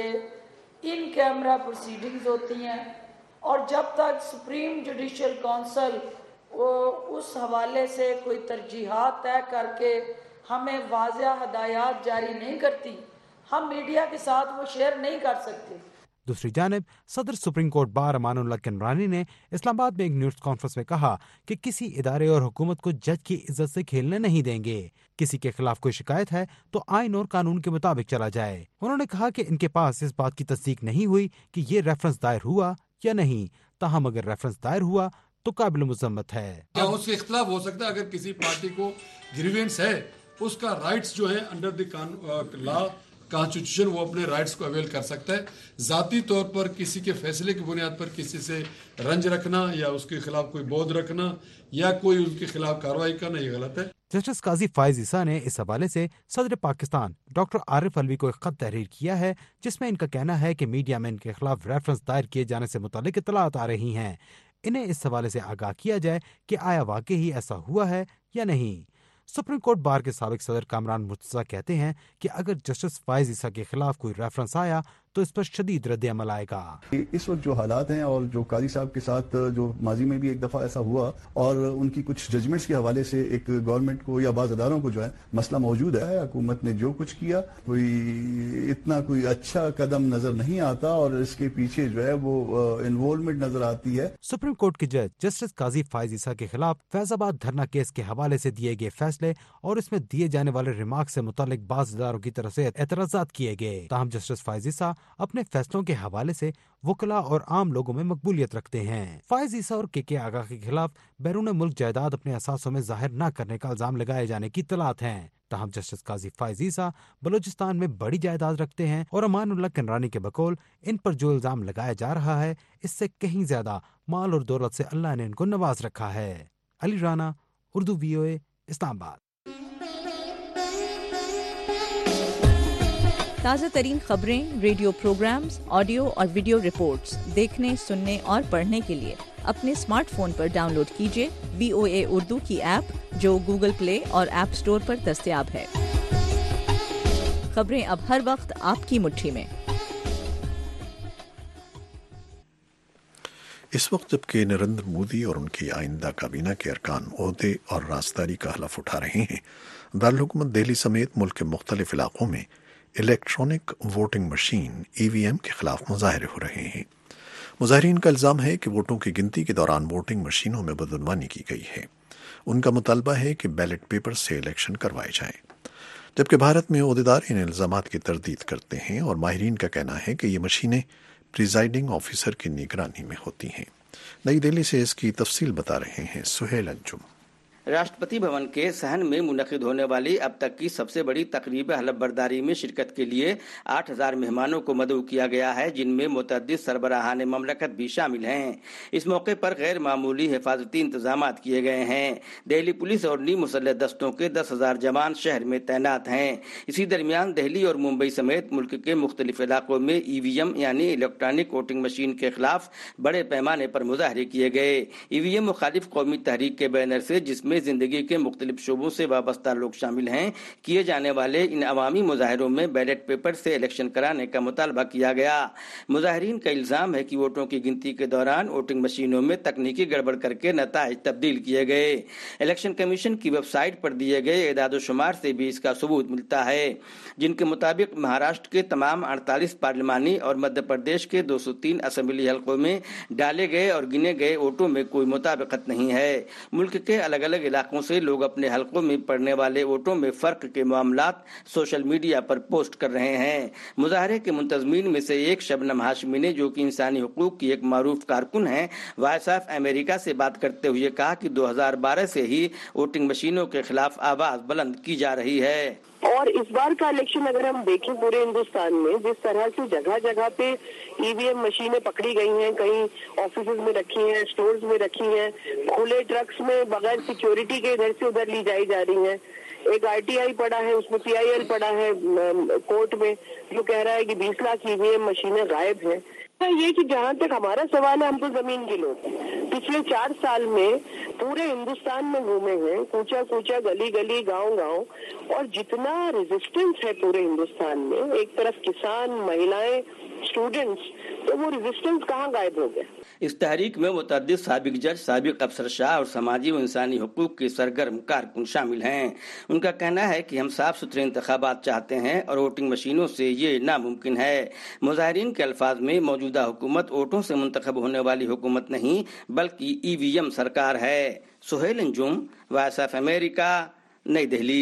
इन कैमरा प्रोसीडिंग्स होती हैं, और जब तक सुप्रीम जुडिशल काउंसिल वो उस हवाले से कोई तरजीहात तय करके हमें वाज़ेह हदायत जारी नहीं करती, हम मीडिया के साथ वो शेयर नहीं कर सकते। दूसरी जानिब सदर supreme court bar Amanullah Kimrani ने इस्लामाबाद में एक न्यूज़ कॉन्फ्रेंस में कहा कि किसी इदारे और हुकूमत को जज की इज्जत से खेलने नहीं देंगे। किसी के खिलाफ कोई शिकायत है तो आइन और कानून के मुताबिक चला जाए। उन्होंने कहा कि इनके पास इस बात की तस्दीक नहीं हुई कि ये रेफरेंस दायर हुआ या नहीं, ताहम अगर रेफरेंस दायर हुआ तो काबिल मुज़म्मत है। क्या उससे इख्तिलाफ हो सकता है? अगर किसी पार्टी को ग्रीवेंस है, उसका राइट्स जो है अंडर द लॉ कॉन्स्टिट्यूशन वो अपने राइट्स को अवेल कर सकता है। जाती तौर पर किसी के फैसले की बुनियाद पर किसी से रंज रखना या उसके खिलाफ कोई बोध रखना या कोई उनके खिलाफ कार्रवाई करना ये गलत है। जस्टिस काजी फायज ईसा ने इस हवाले से सदर पाकिस्तान डॉक्टर आरिफ अलवी को एक खत तहरीर किया है, जिसमें इनका कहना है कि मीडिया में इनके खिलाफ रेफरेंस दायर किए जाने से मुतालिक इत्तलात आ रही हैं। इन्हें इस हवाले से आगाह किया जाए कि आया वाकई ही ऐसा हुआ है या नहीं। सुप्रीम कोर्ट बार के साबिक सदर कामरान मुर्तज़ा कहते हैं कि अगर जस्टिस फायज ईसा के खिलाफ कोई रेफरेंस आया तो इस पर शदीद रद्द अमल आएगा। इस वक्त जो हालात हैं और जो काजी साहब के साथ जो माजी में भी एक दफा ऐसा हुआ और उनकी कुछ जजमेंट्स के हवाले से एक गवर्नमेंट को या बाज़ अदारों को जो है मसला मौजूद है। हुकूमत ने जो कुछ किया कोई इतना कोई अच्छा कदम नजर नहीं आता और इसके पीछे जो है वो इन्वॉल्वमेंट नजर आती है। सुप्रीम कोर्ट के जज जस्टिस काजी फायज ईसा के खिलाफ फैजाबाद धरना केस के हवाले से दिए गए फैसले और इसमें दिए जाने वाले रिमार्क से मुतालिक बाज़ अदारों की तरफ से एतराज़ात किए गए। ताहम जस्टिस फायज ईसा अपने फैसलों के हवाले से वकला और आम लोगों में मकबूलियत रखते हैं। फायज ईसा और के के आगा के खिलाफ बैरून मुल्क जायदाद अपने असासों में जाहिर न करने का इल्जाम लगाए जाने की इत्तलात हैं। ताहम जस्टिस काजी फायज ईसा बलूचिस्तान में बड़ी जायदाद रखते हैं और अमानुल्लाह किमरानी के बकौल इन पर जो इल्जाम लगाया जा रहा है इससे कहीं ज्यादा माल और दौलत से अल्लाह ने इनको नवाज रखा है। Ali Rana, Urdu V O A, Islamabad. ताज़ा तरीन खबरें, रेडियो प्रोग्राम्स, ऑडियो और वीडियो रिपोर्ट्स देखने, सुनने और पढ़ने के लिए अपने स्मार्टफोन पर डाउनलोड कीजिए वी ओ ए उर्दू की ऐप, जो गूगल प्ले और ऐप स्टोर पर दस्तयाब है। खबरें अब हर वक्त आपकी मुट्ठी में। इस वक्त जबकि नरेंद्र मोदी और उनकी आइंदा काबीना के अरकान ओहदे और राजदारी का हलफ उठा रहे हैं, दारुल-हुकूमत दिल्ली समेत मुल्क के मुख्तलिफ इलाकों में electronic voting machine E V M के खिलाफ मुजाहरे हो रहे हैं। مظاہرین کا الزام ہے کہ ووٹوں کی گنتی کے دوران ووٹنگ مشینوں میں بدعنوانی کی گئی ہے۔ ان کا مطالبہ ہے کہ بیلٹ پیپر سے الیکشن کروائے جائیں، جبکہ بھارت میں عہدیدار ان الزامات کی تردید کرتے ہیں اور ماہرین کا کہنا ہے کہ یہ مشینیں پریزائڈنگ آفیسر کی نگرانی میں ہوتی ہیں۔ نئی دہلی سے اس کی تفصیل بتا رہے ہیں سہیل انجم۔ راشٹرپتی بھون کے صحن میں منعقد ہونے والی اب تک کی سب سے بڑی تقریب حلف برداری میں شرکت کے لیے آٹھ ہزار مہمانوں کو مدعو کیا گیا ہے، جن میں متعدد سربراہان مملکت بھی شامل ہیں۔ اس موقع پر غیر معمولی حفاظتی انتظامات کیے گئے ہیں۔ دہلی پولیس اور نیم مسلح دستوں کے دس ہزار جوان شہر میں تعینات ہیں۔ اسی درمیان دہلی اور ممبئی سمیت ملک کے مختلف علاقوں میں ای وی ایم یعنی الیکٹرانک ووٹنگ مشین کے خلاف بڑے پیمانے پر مظاہرے کیے گئے۔ ای وی ایم مخالف قومی تحریک کے بینر سے، جس میں زندگی کے مختلف شعبوں سے وابستہ لوگ شامل ہیں، کیے جانے والے ان عوامی مظاہروں میں بیلٹ پیپر سے الیکشن کرانے کا مطالبہ کیا گیا۔ مظاہرین کا الزام ہے کہ ووٹوں کی گنتی کے دوران ووٹنگ مشینوں میں تکنیکی گڑبڑ کر کے نتائج تبدیل کیے گئے۔ الیکشن کمیشن کی ویب سائٹ پر دیے گئے اعداد و شمار سے بھی اس کا ثبوت ملتا ہے، جن کے مطابق مہاراشٹر کے تمام اڑتالیس پارلیمانی اور مدھیہ پردیش کے دو سو تین اسمبلی حلقوں میں ڈالے گئے اور گنے گئے ووٹوں میں کوئی مطابقت نہیں ہے۔ ملک کے الگ الگ علاقوں سے لوگ اپنے حلقوں میں پڑنے والے ووٹوں میں فرق کے معاملات سوشل میڈیا پر پوسٹ کر رہے ہیں۔ مظاہرے کے منتظمین میں سے ایک شبنم ہاشمی نے، جو کہ انسانی حقوق کی ایک معروف کارکن ہیں، وائس آف امریکہ سے بات کرتے ہوئے کہا کہ دو ہزار بارہ سے ہی ووٹنگ مشینوں کے خلاف آواز بلند کی جا رہی ہے۔ اور اس بار کا الیکشن اگر ہم دیکھیں پورے ہندوستان میں، جس طرح سے جگہ جگہ پہ ای وی ایم مشینیں پکڑی گئی ہیں، کہیں آفیسز میں رکھی ہیں، اسٹورز میں رکھی ہیں، کھلے ٹرکس میں بغیر سیکیورٹی کے ادھر سے ادھر لی جائی جا رہی ہیں۔ ایک آر ٹی آئی پڑا ہے، اس میں پی آئی ایل پڑا ہے کورٹ میں، جو کہہ رہا ہے کہ بیس لاکھ ای وی ایم مشینیں غائب ہیں۔ یہ کہ جہاں تک ہمارا سوال ہے، ہم تو زمین کے لوگ پچھلے چار سال میں پورے ہندوستان میں گھومے ہیں، کوچا کوچا، گلی گلی، گاؤں گاؤں، اور جتنا ریزسٹنس ہے پورے ہندوستان میں، ایک طرف کسان، مہیلائیں، اسٹوڈنٹس، تو وہ ریزسٹنس کہاں غائب ہو گیا؟ اس تحریک میں متعدد سابق جج، سابق افسرشاہ اور سماجی و انسانی حقوق کے سرگرم کارکن شامل ہیں۔ ان کا کہنا ہے کہ ہم صاف ستھرے انتخابات چاہتے ہیں اور ووٹنگ مشینوں سے یہ ناممکن ہے۔ مظاہرین کے الفاظ میں موجودہ حکومت ووٹوں سے منتخب ہونے والی حکومت نہیں بلکہ ای وی ایم سرکار ہے۔ Sohail Anjum, Voice of America, نئی دہلی۔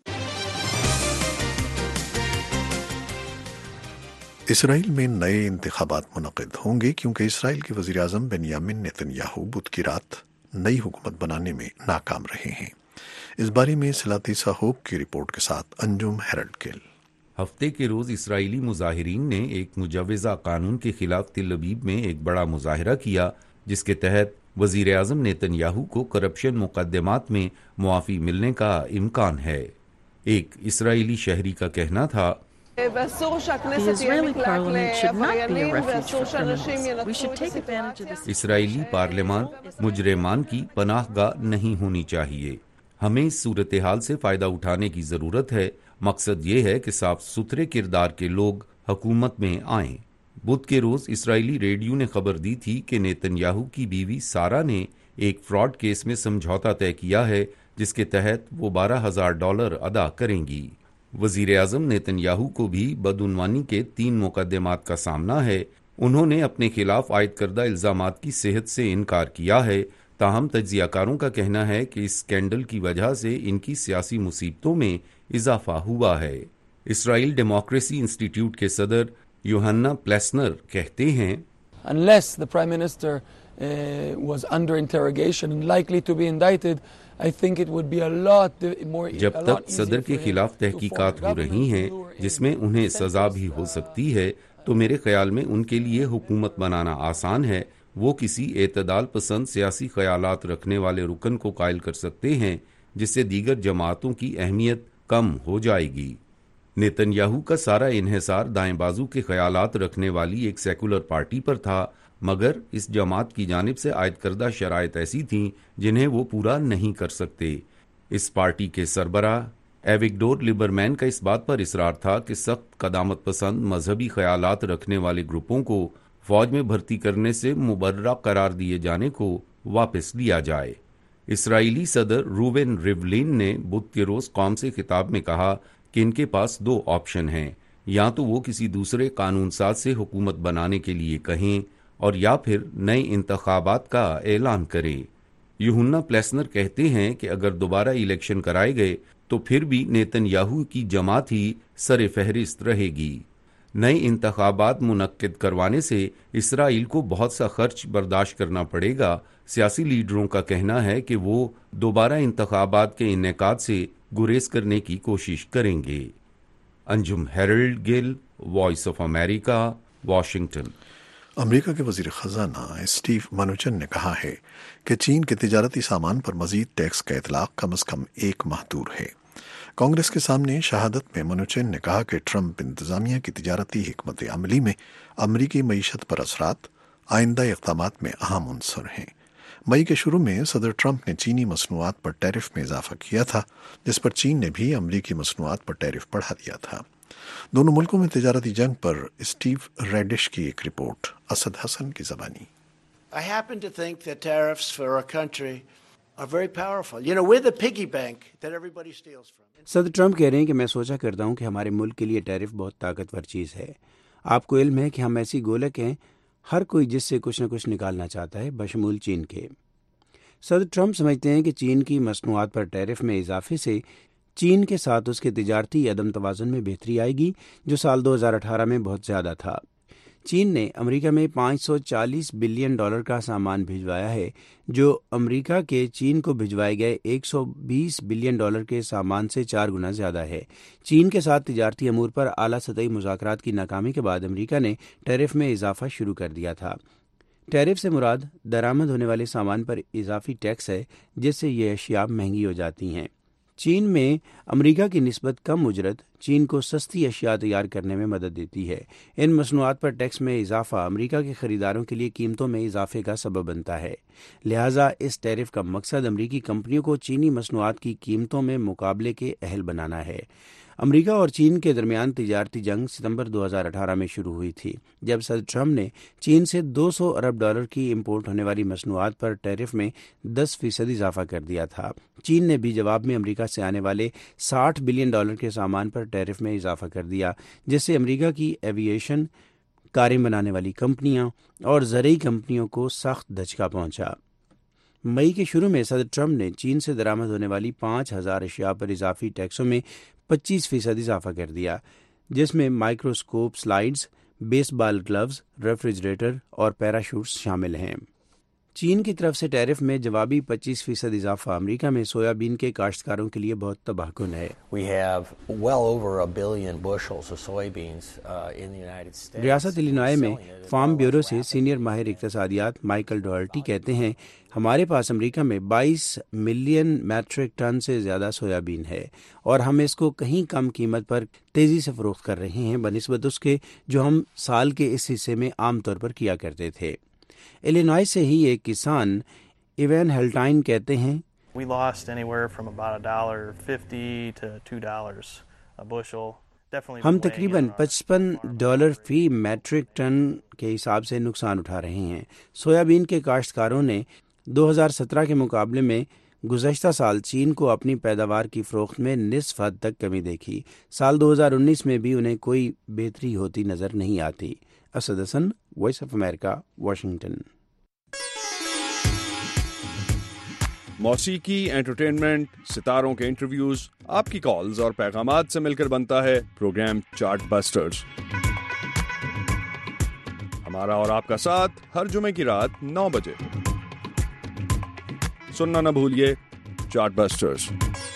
اسرائیل میں نئے انتخابات منعقد ہوں گے کیونکہ اسرائیل کے وزیر اعظم بنیامین نیتن یاہو بدھ کی رات نئی حکومت بنانے میں ناکام رہے ہیں۔ اس بارے میں سلاتیسا ہوپ کی رپورٹ کے ساتھ انجم ہیرلڈ کیل۔ ہفتے کے روز اسرائیلی مظاہرین نے ایک مجوزہ قانون کے خلاف تل ابیب میں ایک بڑا مظاہرہ کیا، جس کے تحت وزیر اعظم نیتن یاہو کو کرپشن مقدمات میں معافی ملنے کا امکان ہے۔ ایک اسرائیلی شہری کا کہنا تھا، The Israeli parliament should not be a refuge for criminals. We should take advantage of this. اسرائیلی پارلیمان مجرمان کی پناہ گاہ نہیں ہونی چاہیے۔ ہمیں اس صورتحال سے فائدہ اٹھانے کی ضرورت ہے۔ مقصد یہ ہے کہ صاف ستھرے کردار کے لوگ حکومت میں آئیں۔ بدھ کے روز اسرائیلی ریڈیو نے خبر دی تھی کہ نیتن یاہو کی بیوی سارا نے ایک فراڈ کیس میں سمجھوتا طے کیا ہے، جس کے تحت وہ بارہ ہزار ڈالر ادا کریں گی۔ وزیر اعظم نیتن یاہو کو بھی بدعنوانی کے تین مقدمات کا سامنا ہے۔ انہوں نے اپنے خلاف عائد کردہ الزامات کی صحت سے انکار کیا ہے، تاہم تجزیہ کاروں کا کہنا ہے کہ اس اسکینڈل کی وجہ سے ان کی سیاسی مصیبتوں میں اضافہ ہوا ہے۔ اسرائیل ڈیموکریسی انسٹیٹیوٹ کے صدر یوہنا پلیسنر کہتے ہیں، Unless the Prime Minister uh, was under interrogation and likely to be indicted, I think it would be a lot more جب تک صدر کے خلاف تحقیقات ہو رہی ہیں جس میں انہیں سزا بھی ہو سکتی ہے، تو میرے خیال میں ان کے لیے حکومت بنانا آسان ہے۔ وہ کسی اعتدال پسند سیاسی خیالات رکھنے والے رکن کو قائل کر سکتے ہیں، جس سے دیگر جماعتوں کی اہمیت کم ہو جائے گی۔ نیتن یاہو کا سارا انحصار دائیں بازو کے خیالات رکھنے والی ایک سیکولر پارٹی پر تھا، مگر اس جماعت کی جانب سے عائد کردہ شرائط ایسی تھیں جنہیں وہ پورا نہیں کر سکتے۔ اس پارٹی کے سربراہ ایوگڈور لیبرمین کا اس بات پر اصرار تھا کہ سخت قدامت پسند مذہبی خیالات رکھنے والے گروپوں کو فوج میں بھرتی کرنے سے مبررہ قرار دیے جانے کو واپس لیا جائے۔ اسرائیلی صدر روبن ریولین نے بدھ کے روز قوم سے خطاب میں کہا کہ ان کے پاس دو آپشن ہیں، یا تو وہ کسی دوسرے قانون ساز سے حکومت بنانے کے لیے کہیں اور یا پھر نئے انتخابات کا اعلان کرے۔ یوحنا پلیسنر کہتے ہیں کہ اگر دوبارہ الیکشن کرائے گئے تو پھر بھی نیتن یاہو کی جماعت ہی سر فہرست رہے گی۔ نئے انتخابات منعقد کروانے سے اسرائیل کو بہت سا خرچ برداشت کرنا پڑے گا۔ سیاسی لیڈروں کا کہنا ہے کہ وہ دوبارہ انتخابات کے انعقاد سے گریز کرنے کی کوشش کریں گے۔ Anjum Harold Gill, voice of America, Washington. America کے وزیر خزانہ اسٹیو منوچن نے کہا ہے کہ چین کے تجارتی سامان پر مزید ٹیکس کا اطلاق کم از کم ایک ماہ دور ہے۔ کانگریس کے سامنے شہادت میں منوچن نے کہا کہ ٹرمپ انتظامیہ کی تجارتی حکمت عملی میں امریکی معیشت پر اثرات آئندہ اقدامات میں اہم عنصر ہیں۔ مئی کے شروع میں صدر ٹرمپ نے چینی مصنوعات پر ٹیرف میں اضافہ کیا تھا، جس پر چین نے بھی امریکی مصنوعات پر ٹیرف بڑھا دیا تھا۔ دونوں ملکوں میں تجارتی جنگ پر اسٹیو ریڈش کی ایک رپورٹ، اسد حسن کی زبانی۔ I happen to think that tariffs for our country are very powerful. You know, we're the piggy bank that everybody steals from. صدر ٹرمپ کہہ رہے ہیں کہ میں سوچا کرتا ہوں کہ ہمارے ملک کے لیے ٹیرف بہت طاقتور چیز ہے۔ آپ کو علم ہے کہ ہم ایسی گولک ہیں، ہر کوئی جس سے کچھ نہ کچھ نکالنا چاہتا ہے، بشمول چین کے۔ صدر ٹرمپ سمجھتے ہیں کہ چین کی مصنوعات پر ٹیرف میں اضافے سے چین کے ساتھ اس کے تجارتی عدم توازن میں بہتری آئے گی، جو سال دو ہزار اٹھارہ میں بہت زیادہ تھا۔ چین نے امریکہ میں پانچ سو چالیس بلین ڈالر کا سامان بھجوایا ہے، جو امریکہ کے چین کو بھجوائے گئے ایک سو بیس بلین ڈالر کے سامان سے چار گنا زیادہ ہے۔ چین کے ساتھ تجارتی امور پر اعلیٰ سطحی مذاکرات کی ناکامی کے بعد امریکہ نے ٹیرف میں اضافہ شروع کر دیا تھا۔ ٹیرف سے مراد درآمد ہونے والے سامان پر اضافی ٹیکس ہے، جس سے یہ اشیاء مہنگی ہو جاتی ہیں۔ چین میں امریکہ کی نسبت کم اجرت چین کو سستی اشیاء تیار کرنے میں مدد دیتی ہے۔ ان مصنوعات پر ٹیکس میں اضافہ امریکہ کے خریداروں کے لیے قیمتوں میں اضافے کا سبب بنتا ہے، لہٰذا اس ٹیرف کا مقصد امریکی کمپنیوں کو چینی مصنوعات کی قیمتوں میں مقابلے کے اہل بنانا ہے۔ امریکہ اور چین کے درمیان تجارتی جنگ ستمبر دو ہزار اٹھارہ میں شروع ہوئی تھی، جب صدر ٹرمپ نے چین سے دو سو ارب ڈالر کی امپورٹ ہونے والی مصنوعات پر ٹیرف میں دس فیصد اضافہ کر دیا تھا۔ چین نے بھی جواب میں امریکہ سے آنے والے ساٹھ بلین ڈالر کے سامان پر ٹیرف میں اضافہ کر دیا، جس سے امریکہ کی ایویشن، کاریں بنانے والی کمپنیاں اور زرعی کمپنیوں کو سخت دھچکا پہنچا۔ مئی کے شروع میں صدر ٹرمپ نے چین سے درآمد ہونے والی پانچ ہزار اشیاء پر اضافی ٹیکسوں میں پچیس فیصد اضافہ کر دیا، جس میں microscope, slides, baseball gloves, refrigerator اور پیراشوٹس شامل ہیں۔ چین کی طرف سے ٹیرف میں جوابی پچیس فیصد اضافہ امریکہ میں سویا بین کے کاشتکاروں کے لیے بہت تباہ کن ہے۔ ریاست الینوائے میں فارم بیورو سے سینئر ماہر اقتصادیات مائیکل ڈوہرٹی کہتے ہیں، ہمارے پاس امریکہ میں بائیس ملین میٹرک ٹن سے زیادہ سویا بین ہے، اور ہم اس کو کہیں کم قیمت پر تیزی سے فروخت کر رہے ہیں بنسبت اس کے جو ہم سال کے اس حصے میں عام طور پر کیا کرتے تھے۔ الینوائے سے ہی ایک کسان ایوین ہیلٹائن کہتے ہیں، We lost anywhere from about a dollar fifty to two dollars a bushel. ہم تقریباً پچپن ڈالر فی میٹرک ٹن کے حساب سے نقصان اٹھا رہے ہیں۔ سویا بین کے کاشتکاروں نے دو ہزار سترہ کے مقابلے میں گزشتہ سال چین کو اپنی پیداوار کی فروخت میں نصف حد تک کمی دیکھی۔ سال دو ہزار انیس میں بھی انہیں کوئی بہتری ہوتی نظر نہیں آتی۔ اسد حسن، وائس آف امریکہ، واشنگٹن۔ موسیقی، انٹرٹینمنٹ، ستاروں کے انٹرویوز، آپ کی کالز اور پیغامات سے مل کر بنتا ہے پروگرام چارٹ بسٹرز۔ ہمارا اور آپ کا ساتھ ہر جمعے کی رات نو بجے سننا نہ بھولیے، چارٹ بسٹرز۔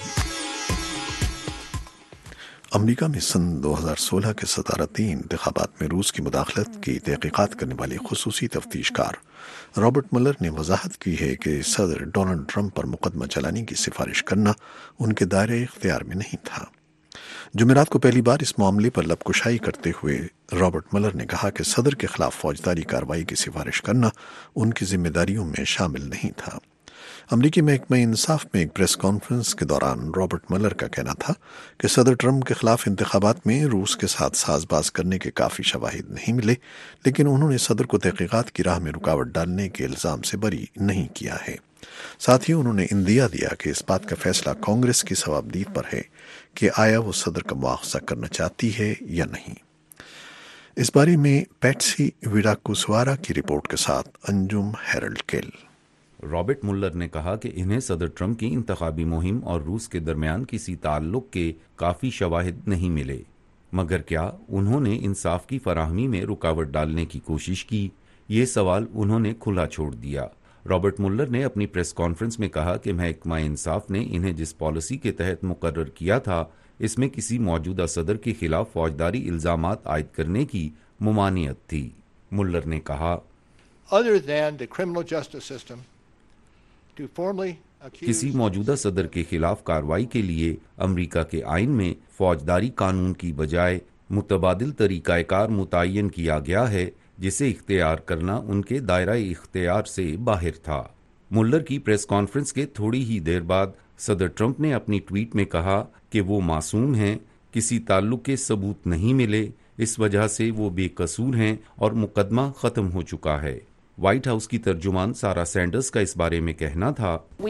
امریکہ میں سن دو ہزار سولہ کے صدارتی انتخابات میں روس کی مداخلت کی تحقیقات کرنے والے خصوصی تفتیش کار رابرٹ ملر نے وضاحت کی ہے کہ صدر ڈونلڈ ٹرمپ پر مقدمہ چلانے کی سفارش کرنا ان کے دائرۂ اختیار میں نہیں تھا۔ جمعرات کو پہلی بار اس معاملے پر لب کشائی کرتے ہوئے رابرٹ ملر نے کہا کہ صدر کے خلاف فوجداری کارروائی کی سفارش کرنا ان کی ذمہ داریوں میں شامل نہیں تھا۔ امریکی محکمہ انصاف میں ایک پریس کانفرنس کے دوران رابرٹ ملر کا کہنا تھا کہ صدر ٹرمپ کے خلاف انتخابات میں روس کے ساتھ ساز باز کرنے کے کافی شواہد نہیں ملے، لیکن انہوں نے صدر کو تحقیقات کی راہ میں رکاوٹ ڈالنے کے الزام سے بری نہیں کیا ہے۔ ساتھ ہی انہوں نے اندیا دیا کہ اس بات کا فیصلہ کانگریس کی ثوابدید پر ہے کہ آیا وہ صدر کا مواخذہ کرنا چاہتی ہے یا نہیں۔ इस बारे में पैट्सी विडाकुसवारा की रिपोर्ट के साथ Anjum Harold Gill. Robert Mueller ने कहा कि इन्हें सदर ट्रंप की इंतखाबी मुहिम और रूस के दरमियान किसी ताल्लुक के काफ़ी शवाहिद नहीं मिले, मगर क्या उन्होंने इंसाफ की फराहमी में रुकावट डालने की कोशिश की? ये सवाल उन्होंने खुला छोड़ दिया। रॉबर्ट मुल्लर ने अपनी प्रेस कॉन्फ्रेंस में कहा कि महकमा इंसाफ ने इन्हें जिस पॉलिसी के तहत मुकर्रर किया था, इसमें किसी मौजूदा सदर के खिलाफ फौजदारी इल्जामात आयद करने की मुमानियत थी। मुल्लर ने कहा, Other than the criminal justice system, to formally किसी मौजूदा सदर के खिलाफ कार्रवाई के लिए अमरीका के आइन में फौजदारी कानून की बजाय मुतबादिल तरीक़ाकार मुतय्यन किया गया है, जिसे इख्तियार करना उनके दायरा इख्तियार से बाहर था। मुल्लर की प्रेस कॉन्फ्रेंस के थोड़ी ही देर बाद सदर ट्रंप ने अपनी ट्वीट में कहा कि वो मासूम हैं, किसी ताल्लुक के सबूत नहीं मिले, इस वजह से वो बेकसूर हैं और मुकदमा ख़त्म हो चुका है। व्हाइट हाउस की तर्जुमान सारा सैंडर्स का इस बारे में कहना था,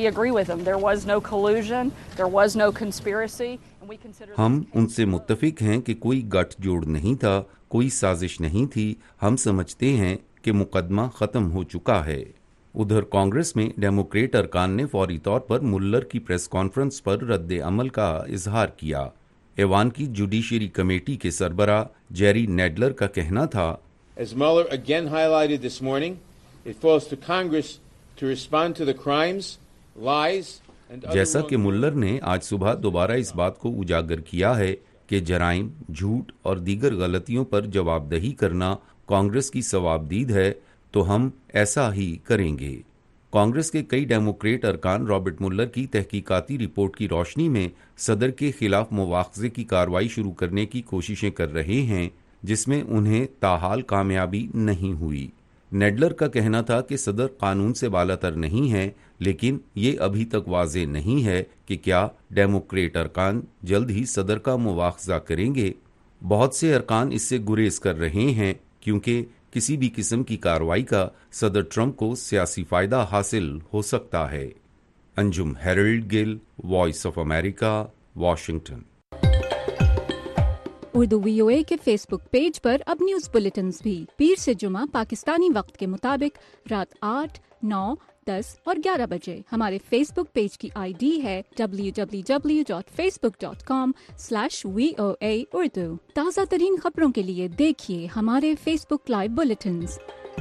हम उनसे मुत्तफिक हैं कि कोई गठजोड़ नहीं था, कोई साजिश नहीं थी, हम समझते हैं कि मुकदमा ख़त्म हो चुका है। उधर कांग्रेस में डेमोक्रेट अरकान ने फौरी तौर पर मुल्लर की प्रेस कॉन्फ्रेंस पर रद्द अमल का इजहार किया। ऐवान की जुडिशरी कमेटी के सरबराह जेरी नेडलर का कहना था, As Mueller again highlighted this morning, it falls to Congress to respond to the crimes, lies, and other जैसा कि मुल्लर ने आज सुबह दोबारा इस बात को उजागर किया है कि जराइम, झूठ और दीगर गलतियों पर जवाबदही करना कांग्रेस की सवाबदीद है, तो हम ऐसा ही करेंगे। कांग्रेस के कई डेमोक्रेट अरकान रॉबर्ट मुल्लर की तहकीकाती रिपोर्ट की रोशनी में सदर के खिलाफ मुवाखजे की कार्रवाई शुरू करने की कोशिशें कर रहे हैं, जिसमें उन्हें ताहाल कामयाबी नहीं हुई। नेडलर का कहना था कि सदर कानून से बालातर नहीं है, लेकिन ये अभी तक वाज़ेह नहीं है कि क्या डेमोक्रेट अरकान जल्द ही सदर का मुवाखजा करेंगे। बहुत से अरकान इससे गुरेज कर रहे हैं क्योंकि किसी भी किस्म की कार्रवाई का सदर ट्रंप को सियासी फ़ायदा हासिल हो सकता है। Anjum Harold Gill, voice of America, Washington. Urdu VOA के फेसबुक पेज पर अब न्यूज बुलेटिन्स भी पीर से जुमा पाकिस्तानी वक्त के मुताबिक रात आठ, नौ, दस और ग्यारह बजे। हमारे फेसबुक पेज की आईडी है W W W dot Facebook dot com slash V O A Urdu. ताज़ा तरीन खबरों के लिए देखिए हमारे फेसबुक लाइव बुलेटिन्स।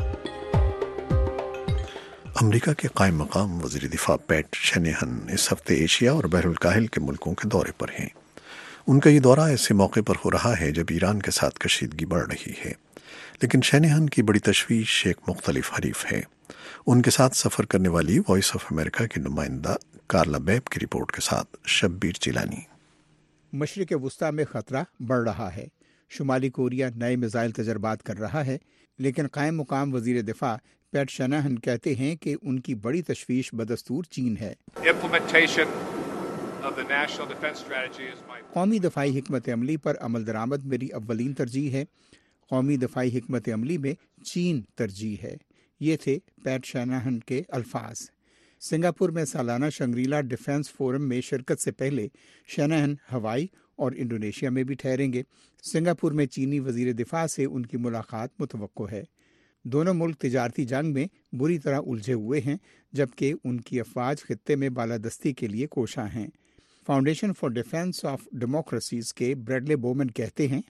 अमरीका के कायम मकाम वज़ीर दिफा पैट शनेहन इस हफ्ते एशिया और बहरुल काहिल के मुल्कों के दौरे पर हैं। उनका ये दौरा ऐसे मौके पर हो रहा है जब ईरान के साथ कशीदगी बढ़ रही है, लेकिन शनेहन की बड़ी तशवीश एक मुख्तलिफ हरीफ है। उनके साथ सफ़र करने वाली वॉइस ऑफ अमेरिका की नुमाइंदा कार्ला बैब की रिपोर्ट के साथ शब्बीर जिलानी। मशरिक़ वुस्ता में ख़तरा बढ़ रहा है। शुमाली कोरिया नए मिसाइल तजर्बात कर रहा है, लेकिन कायम मुकाम वज़ीर दिफा पैट शनाहन कहते हैं कि उनकी बड़ी तशवीश बदस्तूर चीन है। कौमी दफाई हिकमत अमली पर अमल दरामद मेरी अव्वलीन तरजीह है। कौमी दफाई हिकमत अमली में चीन तरजीह है। ये थे पैट शनाहन के अल्फाज। सिंगापुर में सालाना शंग्रीला डिफेंस फोरम में शिरकत से पहले शनाहन हवाई और इंडोनेशिया में भी ठहरेंगे। सिंगापुर में चीनी वजीर दिफा से उनकी मुलाकात मुतवक्को है। दोनों मुल्क तिजारती जंग में बुरी तरह उलझे हुए हैं, जबकि उनकी अफवाज खित्ते में बालादस्ती के लिए कोशा हैं। Foundation for Defense of Democracies के ब्रैडले बोमन कहते हैं,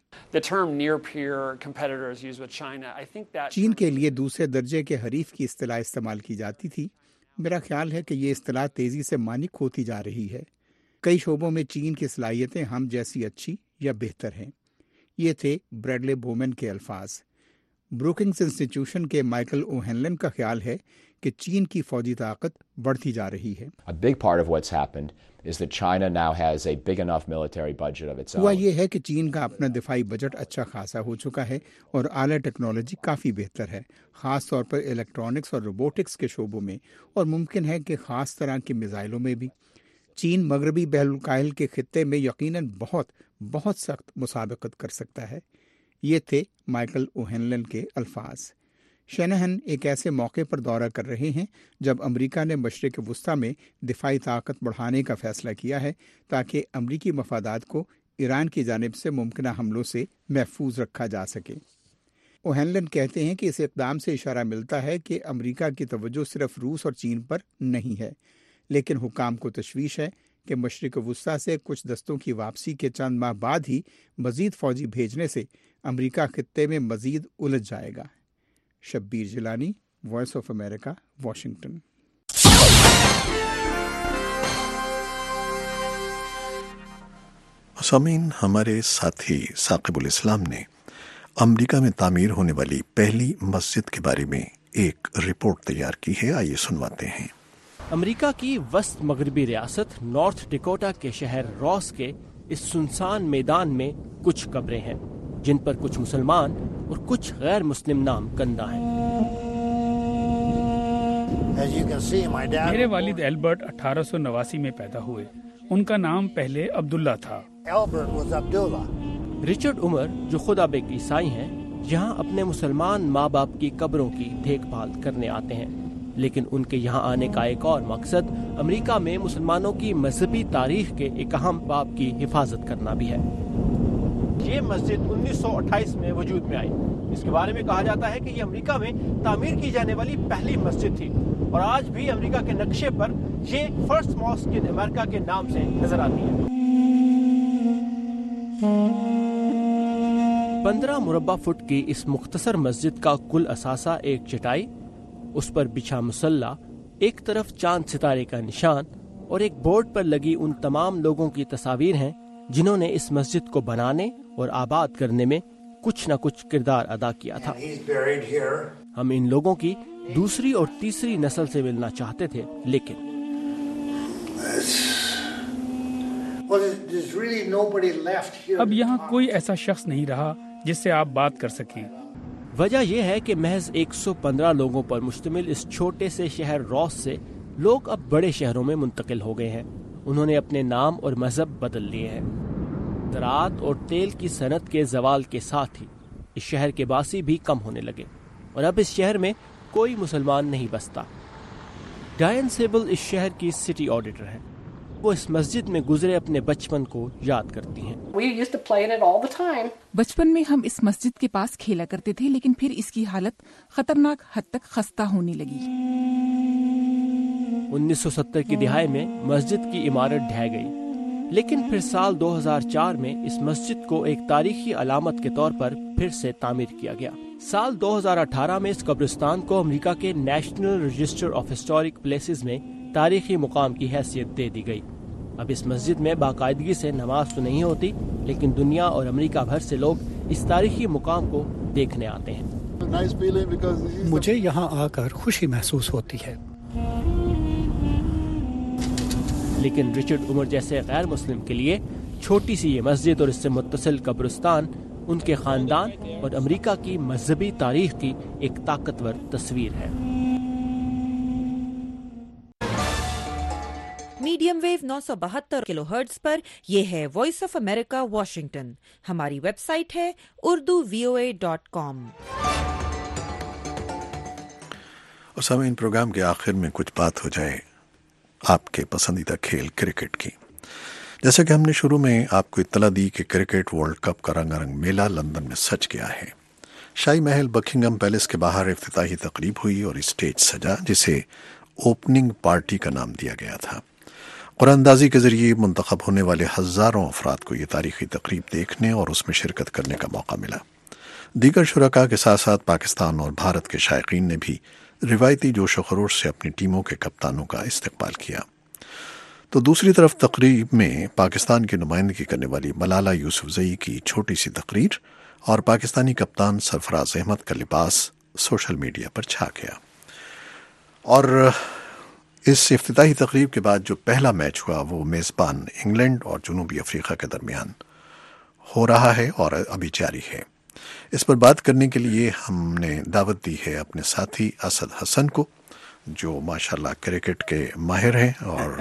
चीन के लिए दूसरे दर्जे के हरीफ की इस्तिलाह इस्तेमाल की जाती थी। मेरा ख्याल है कि ये इस्तिलाह तेज़ी से मानिक होती जा रही है। कई शोबों में चीन की सलाहियतें हम जैसी अच्छी या बेहतर हैं। ये थे ब्रैडले बोमन के अल्फाज। ब्रुकिंग्स इंस्टीट्यूशन के माइकल ओहेनलन का ख्याल है कि चीन की फौजी ताकत बढ़ती जा रही है। A big part of what's happened is that China now has a big enough military budget of its own. हुआ ये है कि चीन का अपना दिफाई बजट अच्छा खासा हो चुका है और आला टेक्नोलॉजी काफ़ी बेहतर है, ख़ास तौर पर इलेक्ट्रॉनिक्स और रोबोटिक्स के शोबों में, और मुमकिन है कि ख़ास तरह की मिसाइलों में भी। चीन मगरबी बहरुल काहिल के खित्ते में यकीनन बहुत बहुत सख्त मुसाबकत कर सकता है। ये थे माइकल ओहेनलन के अल्फाज। शनाहन एक ऐसे मौके पर दौरा कर रहे हैं जब अमेरिका ने मशरिक़ वुस्ता में दिफाई ताकत बढ़ाने का फैसला किया है ताकि अमरीकी मफादात को ईरान की जानिब से मुमकिन हमलों से महफूज रखा जा सके। اوہنلن کہتے ہیں کہ اس اقدام سے اشارہ ملتا ہے کہ امریکہ کی توجہ صرف روس اور چین پر نہیں ہے، لیکن حکام کو تشویش ہے کہ مشرق وسطی سے کچھ دستوں کی واپسی کے چند ماہ بعد ہی مزید فوجی بھیجنے سے امریکہ خطے میں مزید الجھ جائے گا۔ Shabbir Jilani, voice of America, Washington. سامعین، ہمارے ساتھی ثاقب الاسلام نے امریکہ میں تعمیر ہونے والی پہلی مسجد کے بارے میں ایک رپورٹ تیار کی ہے، آئیے سنواتے ہیں۔ امریکہ کی وسط مغربی ریاست نارتھ ڈیکوٹا کے شہر راس کے اس سنسان میدان میں کچھ قبریں ہیں جن پر کچھ مسلمان اور کچھ غیر مسلم نام کندہ ہیں۔ میرے والد ایلبرٹ اٹھارہ سو نواسی میں پیدا ہوئے، ان کا نام پہلے عبداللہ تھا۔ رچرڈ عمر جو خدا بے عیسائی ہیں یہاں اپنے مسلمان ماں باپ کی قبروں کی دیکھ بھال کرنے آتے ہیں، لیکن ان کے یہاں آنے کا ایک اور مقصد امریکہ میں مسلمانوں کی مذہبی تاریخ کے ایک اہم باب کی حفاظت کرنا بھی ہے۔ یہ مسجد انیس سو اٹھائیس میں وجود میں آئی۔ اس کے بارے میں کہا جاتا ہے کہ یہ امریکہ میں تعمیر کی جانے والی پہلی مسجد تھی، اور آج بھی امریکہ کے نقشے پر یہ فرسٹ ماسک ان امریکہ کے نام سے نظر آتی ہے۔ پندرہ مربع فٹ کی اس مختصر مسجد کا کل اثاثہ ایک چٹائی، اس پر بچھا مصلی، ایک طرف چاند ستارے کا نشان اور ایک بورڈ پر لگی ان تمام لوگوں کی تصاویر ہیں جنہوں نے اس مسجد کو بنانے اور آباد کرنے میں کچھ نہ کچھ کردار ادا کیا تھا۔ ہم ان لوگوں کی دوسری اور تیسری نسل سے ملنا چاہتے تھے، لیکن اب یہاں کوئی ایسا شخص نہیں رہا جس سے آپ بات کر سکیں۔ وجہ یہ ہے کہ محض ایک سو پندرہ لوگوں پر مشتمل اس چھوٹے سے شہر راس سے لوگ اب بڑے شہروں میں منتقل ہو گئے ہیں۔ انہوں نے اپنے نام اور مذہب بدل لیے ہیں۔ زراعت اور تیل کی صنعت کے زوال کے ساتھ ہی اس شہر کے باسی بھی کم ہونے لگے، اور اب اس شہر میں کوئی مسلمان نہیں بستا۔ ڈائن سیبل اس شہر کی سٹی آڈیٹر ہیں۔ وہ اس مسجد میں گزرے اپنے بچپن کو یاد کرتی ہیں۔ بچپن میں ہم اس مسجد کے پاس کھیلا کرتے تھے، لیکن پھر اس کی حالت خطرناک حد تک خستہ ہونے لگی۔ انیس سو ستر کی دہائی میں مسجد کی عمارت ڈھہ گئی، لیکن پھر سال دو ہزار چار میں اس مسجد کو ایک تاریخی علامت کے طور پر پھر سے تعمیر کیا گیا۔ سال دو ہزار اٹھارہ میں اس قبرستان کو امریکہ کے National Register of Historic Places میں تاریخی مقام کی حیثیت دے دی گئی۔ اب اس مسجد میں باقاعدگی سے نماز تو نہیں ہوتی، لیکن دنیا اور امریکہ بھر سے لوگ اس تاریخی مقام کو دیکھنے آتے ہیں۔ مجھے یہاں آ کر خوشی محسوس ہوتی ہے۔ لیکن رچرڈ عمر جیسے غیر مسلم کے لیے چھوٹی سی یہ مسجد اور اس سے متصل قبرستان ان کے خاندان اور امریکہ کی مذہبی تاریخ کی ایک طاقتور تصویر ہے۔ میڈیم ویو نو سو بہتر کلو ہرٹز پر یہ ہے وائس آف امریکہ واشنگٹن۔ ہماری ویب سائٹ ہے Urdu V O A dot کام۔ اور سامعین، پروگرام کے آخر میں کچھ بات ہو جائے آپ کے پسندیدہ کھیل کرکٹ کی۔ جیسا کہ ہم نے شروع میں آپ کو اطلاع دی کہ کرکٹ ورلڈ کپ کا رنگا رنگ میلہ لندن میں سج گیا ہے۔ شاہی محل بکنگم پیلس کے باہر افتتاحی تقریب ہوئی اور اسٹیج سجا جسے اوپننگ پارٹی کا نام دیا گیا تھا۔ قرآن اندازی کے ذریعے منتخب ہونے والے ہزاروں افراد کو یہ تاریخی تقریب دیکھنے اور اس میں شرکت کرنے کا موقع ملا۔ دیگر شرکاء کے ساتھ ساتھ پاکستان اور بھارت کے شائقین نے بھی روایتی جوش و خروش سے اپنی ٹیموں کے کپتانوں کا استقبال کیا۔ تو دوسری طرف تقریب میں پاکستان کی نمائندگی کرنے والی ملالہ یوسفزئی کی چھوٹی سی تقریر اور پاکستانی کپتان سرفراز احمد کا لباس سوشل میڈیا پر چھا گیا۔ اور اس افتتاحی تقریب کے بعد جو پہلا میچ ہوا وہ میزبان انگلینڈ اور جنوبی افریقہ کے درمیان ہو رہا ہے اور ابھی جاری ہے۔ اس پر بات کرنے کے لیے ہم نے دعوت دی ہے اپنے ساتھی اسد حسن کو، جو ماشاءاللہ کرکٹ کے ماہر ہیں اور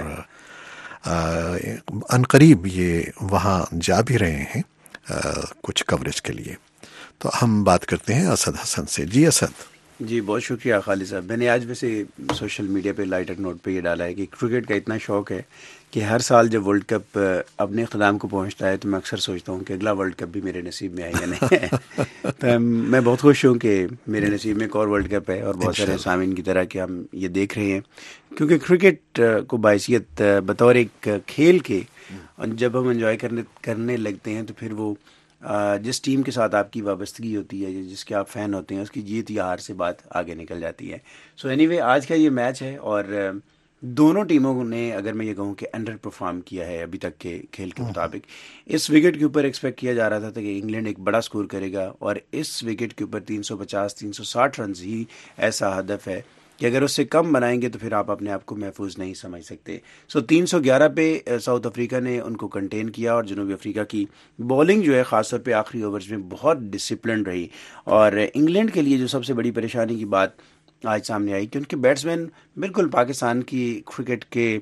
عنقریب یہ وہاں جا بھی رہے ہیں کچھ کوریج کے لیے۔ تو ہم بات کرتے ہیں اسد حسن سے۔ جی اسد۔ جی بہت شکریہ خالد صاحب. میں نے آج ویسے سوشل میڈیا پہ لائٹر نوٹ پہ یہ ڈالا ہے کہ کرکٹ کا اتنا شوق ہے کہ ہر سال جب ورلڈ کپ اپنے اختتام کو پہنچتا ہے تو میں اکثر سوچتا ہوں کہ اگلا ورلڈ کپ بھی میرے نصیب میں ہے یا نہیں. تو میں بہت خوش ہوں کہ میرے نصیب میں ایک اور ورلڈ کپ ہے اور بہت سارے سامعین کی طرح کہ ہم یہ دیکھ رہے ہیں, کیونکہ کرکٹ کو بحیثیت بطور ایک کھیل کے جب ہم انجوائے کرنے کرنے لگتے ہیں تو پھر وہ جس ٹیم کے ساتھ آپ کی وابستگی ہوتی ہے, جس کے آپ فین ہوتے ہیں, اس کی جیت یا ہار سے بات آگے نکل جاتی ہے. سو اینی وے آج کا یہ میچ ہے اور دونوں ٹیموں نے اگر میں یہ کہوں کہ انڈر پرفارم کیا ہے ابھی تک کے کھیل کے مطابق. اس وکٹ کے اوپر ایکسپیکٹ کیا جا رہا تھا کہ انگلینڈ ایک بڑا سکور کرے گا اور اس وکٹ کے اوپر تین سو پچاس تین سو ساٹھ رنز ہی ایسا ہدف ہے کہ اگر اس سے کم بنائیں گے تو پھر آپ اپنے آپ کو محفوظ نہیں سمجھ سکتے. سو تین سو گیارہ پہ ساؤتھ افریقہ نے ان کو کنٹین کیا اور جنوبی افریقہ کی بولنگ جو ہے خاص طور پہ آخری اوورز میں بہت ڈسپلنڈ رہی. اور انگلینڈ کے لیے جو سب سے بڑی پریشانی کی بات آج سامنے آئی کہ ان کے بیٹسمین بالکل پاکستان کی کرکٹ کے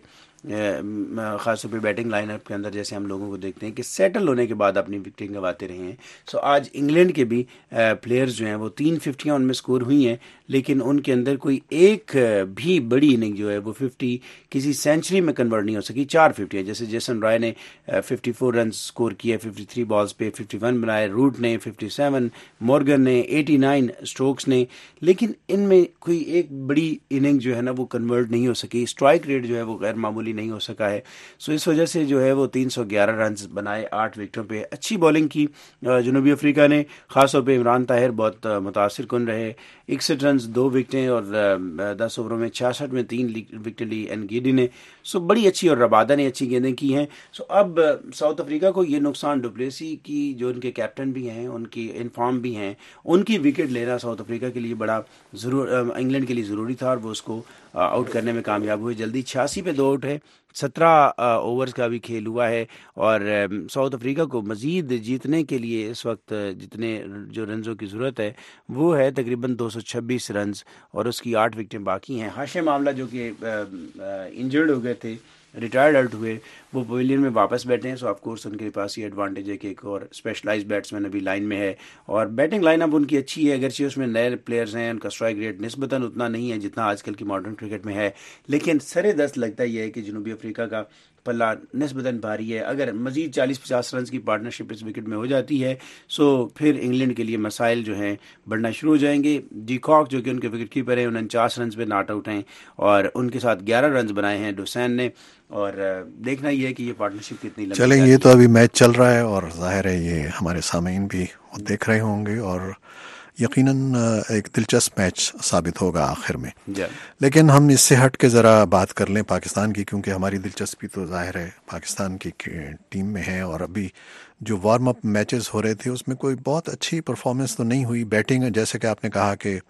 خاص طور پہ بیٹنگ لائن اپ کے اندر جیسے ہم لوگوں کو دیکھتے ہیں کہ سیٹل ہونے کے بعد اپنی وکٹیں گنواتے رہے ہیں. سو آج انگلینڈ کے بھی پلیئرز جو ہیں وہ تین ففٹیاں ان میں سکور ہوئی ہیں, لیکن ان کے اندر کوئی ایک بھی بڑی اننگ جو ہے وہ ففٹی کسی سینچری میں کنورٹ نہیں ہو سکی. چار ففٹیاں جیسے جیسن رائے نے ففٹی فور رنز سکور کیے ففٹی تھری بالز پہ, ففٹی ون بنائے, روٹ نے ففٹی سیون, مورگن نے ایٹی نائن, اسٹروکس نے, لیکن ان میں کوئی ایک بڑی اننگ جو ہے نا وہ کنورٹ نہیں ہو سکی. اسٹرائک ریٹ جو ہے وہ غیر معمولی نہیں ہو سکا ہے. سو اس وجہ سے جو ہے وہ تین سو گیارہ رنز بنائے آٹھ وکٹوں پہ. اچھی بالنگ کی جنوبی افریقہ نے, خاص طور پہ عمران طاہر بہت متاثر کن رہے. اکسٹھ رنز دو وکٹیں اور دس اووروں میں چھیاسٹھ میں تین وکٹیں لی انگیڈی نے. سو بڑی اچھی اور ربادہ نے اچھی گیندیں کی ہیں. سو اب ساؤتھ افریقہ کو یہ نقصان ڈوپلیسی کی جو ان کے کیپٹن بھی ہیں, ان کی انفارم بھی ہیں, ان کی وکٹ لینا ساؤتھ افریقہ کے لیے بڑا ضرور انگلینڈ کے لیے ضروری تھا اور وہ اس کو آؤٹ کرنے میں کامیاب ہوئے. جلدی چھیاسی پہ دو آؤٹ ہے, سترہ اوورز کا بھی کھیل ہوا ہے اور ساؤتھ افریقہ کو مزید جیتنے کے لیے اس وقت جتنے جو رنزوں کی ضرورت ہے وہ ہے تقریباً دو سو چھبیس رنز اور اس کی آٹھ وکٹیں باقی ہیں. ہاشم عاملہ جو کہ انجرڈ ہو گئے تھے, ریٹائرڈ آؤٹ ہوئے, وہ پویلین میں واپس بیٹھے ہیں. سو آف کورس ان کے پاس یہ ایڈوانٹیج ہے کہ ایک اور اسپیشلائز بیٹسمین ابھی لائن میں ہے اور بیٹنگ لائن اپ ان کی اچھی ہے. اگرچہ اس میں نئے پلیئرز ہیں, ان کا اسٹرائک ریٹ نسبتاً اتنا نہیں ہے جتنا آج کل کی ماڈرن کرکٹ میں ہے, لیکن سرے دست لگتا یہ ہے کہ جنوبی افریقہ کا پلہ نسبتاً بھاری ہے. اگر مزید چالیس پچاس رنز کی پارٹنرشپ اس وکٹ میں ہو جاتی ہے سو پھر انگلینڈ کے لیے مسائل جو ہیں بڑھنا شروع ہو جائیں گے. ڈی کاک جو کہ ان کے وکٹ کیپر ہیں انچاس رنز پہ ناٹ آؤٹ ہیں اور ان کے ساتھ گیارہ رنز بنائے ہیں ڈوسین نے. اور دیکھنا یہ ہے کہ یہ پارٹنرشپ کتنی لمبی چلیں. یہ تو ابھی میچ چل رہا ہے اور ظاہر ہے یہ ہمارے سامعین بھی دیکھ رہے ہوں گے اور یقیناً ایک دلچسپ میچ ثابت ہوگا آخر میں. لیکن ہم اس سے ہٹ کے ذرا بات کر لیں پاکستان کی, کیونکہ ہماری دلچسپی تو ظاہر ہے پاکستان کی ٹیم میں ہے. اور ابھی جو وارم اپ میچز ہو رہے تھے اس میں کوئی بہت اچھی پرفارمنس تو نہیں ہوئی. بیٹنگ جیسے کہ آپ نے کہا کہ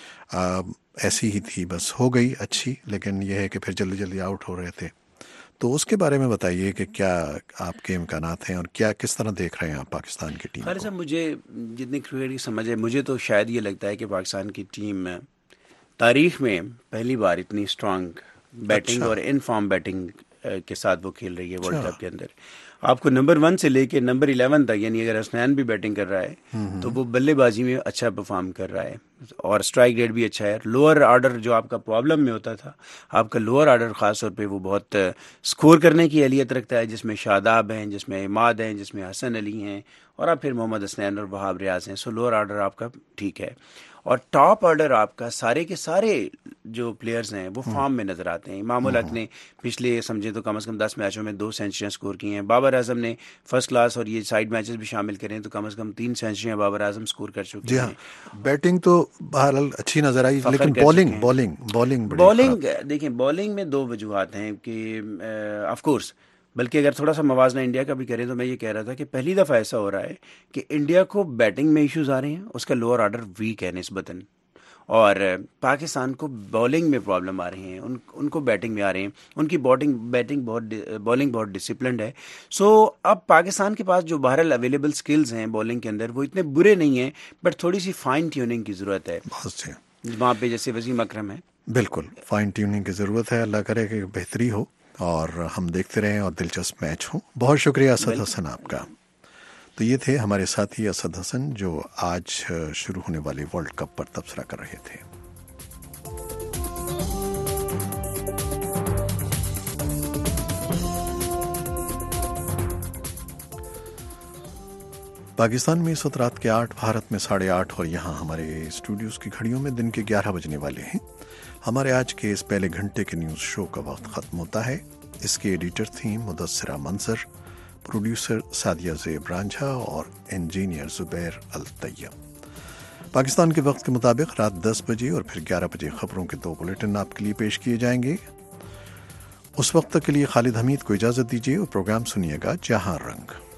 ایسی ہی تھی, بس ہو گئی اچھی, لیکن یہ ہے کہ پھر جلدی جلدی آؤٹ ہو رہے تھے. تو اس کے بارے میں بتائیے کہ کیا آپ کے امکانات ہیں اور کیا کس طرح دیکھ رہے ہیں آپ پاکستان کی ٹیم کو؟ صاحب مجھے جتنی کرکٹ کی سمجھ ہے مجھے تو شاید یہ لگتا ہے کہ پاکستان کی ٹیم تاریخ میں پہلی بار اتنی اسٹرانگ بیٹنگ اچھا. اور ان فارم بیٹنگ کے ساتھ وہ کھیل رہی ہے ورلڈ کپ کے اندر. آپ کو نمبر ون سے لے کے نمبر الیون تک, یعنی اگر حسنین بھی بیٹنگ کر رہا ہے تو وہ بلے بازی میں اچھا پرفارم کر رہا ہے اور اسٹرائک ریٹ بھی اچھا ہے. لوور آرڈر جو آپ کا پرابلم میں ہوتا تھا, آپ کا لوور آرڈر خاص طور پہ وہ بہت اسکور کرنے کی اہلیت رکھتا ہے, جس میں شاداب ہیں, جس میں عماد ہیں, جس میں حسن علی ہیں اور اب پھر محمد حسنین اور وہاب ریاض ہیں. سو لوور آرڈر آپ کا ٹھیک ہے اور ٹاپ آرڈر آپ کا سارے کے سارے جو پلیئرز ہیں وہ فارم میں نظر آتے ہیں. امام الحق نے پچھلے سمجھے تو کم از کم دس میچوں میں دو سینچریاں سکور کی ہیں. بابر اعظم نے فرسٹ کلاس اور یہ سائیڈ میچز بھی شامل کریں تو کم از کم تین سینچریاں بابر اعظم سکور کر چکے جی ہیں. ہاں, بیٹنگ تو بہرحال اچھی نظر آئی, لیکن بولنگ بولنگ بولنگ بولنگ دیکھیں بولنگ میں دو وجوہات ہیں کہ آف کورس بلکہ اگر تھوڑا سا موازنہ انڈیا کا بھی کریں تو میں یہ کہہ رہا تھا کہ پہلی دفعہ ایسا ہو رہا ہے کہ انڈیا کو بیٹنگ میں ایشوز آ رہے ہیں, اس کا لوور آرڈر ویک ہے نسبتاً, اور پاکستان کو بالنگ میں پرابلم آ رہی ہیں, ان ان کو بیٹنگ میں آ رہے ہیں. ان کی باٹنگ بیٹنگ بہت بالنگ بہت ڈسپلنڈ ہے. سو اب پاکستان کے پاس جو بہرحال اویلیبل سکلز ہیں بالنگ کے اندر وہ اتنے برے نہیں ہیں, بٹ تھوڑی سی فائن ٹیوننگ کی ضرورت ہے وہاں پہ, جیسے وسیم اکرم ہے. بالکل فائن ٹیوننگ کی ضرورت ہے. اللہ کرے کہ بہتری ہو اور ہم دیکھتے رہیں اور دلچسپ میچ ہوں. بہت شکریہ اسد حسن آپ کا. تو یہ تھے ہمارے ساتھی اسد حسن جو آج شروع ہونے والے ورلڈ کپ پر تبصرہ کر رہے تھے. پاکستان میں اس وقت رات کے آٹھ، بھارت میں ساڑھے آٹھ اور یہاں ہمارے اسٹوڈیوز کی گھڑیوں میں دن کے گیارہ بجنے والے ہیں۔ ہمارے آج کے اس پہلے گھنٹے کے نیوز شو کا وقت ختم ہوتا ہے۔ اس کے ایڈیٹر تھیں مدثرہ منظر، پروڈیوسر سعدیہ زیب رانجھا اور انجینئر زبیر الطیب۔ پاکستان کے وقت کے مطابق رات دس بجے اور پھر گیارہ بجے خبروں کے دو بلیٹن آپ کے لیے پیش کیے جائیں گے۔ اس وقت تک کے لیے خالد حمید کو اجازت دیجیے اور پروگرام سنیے گا جہاں رنگ۔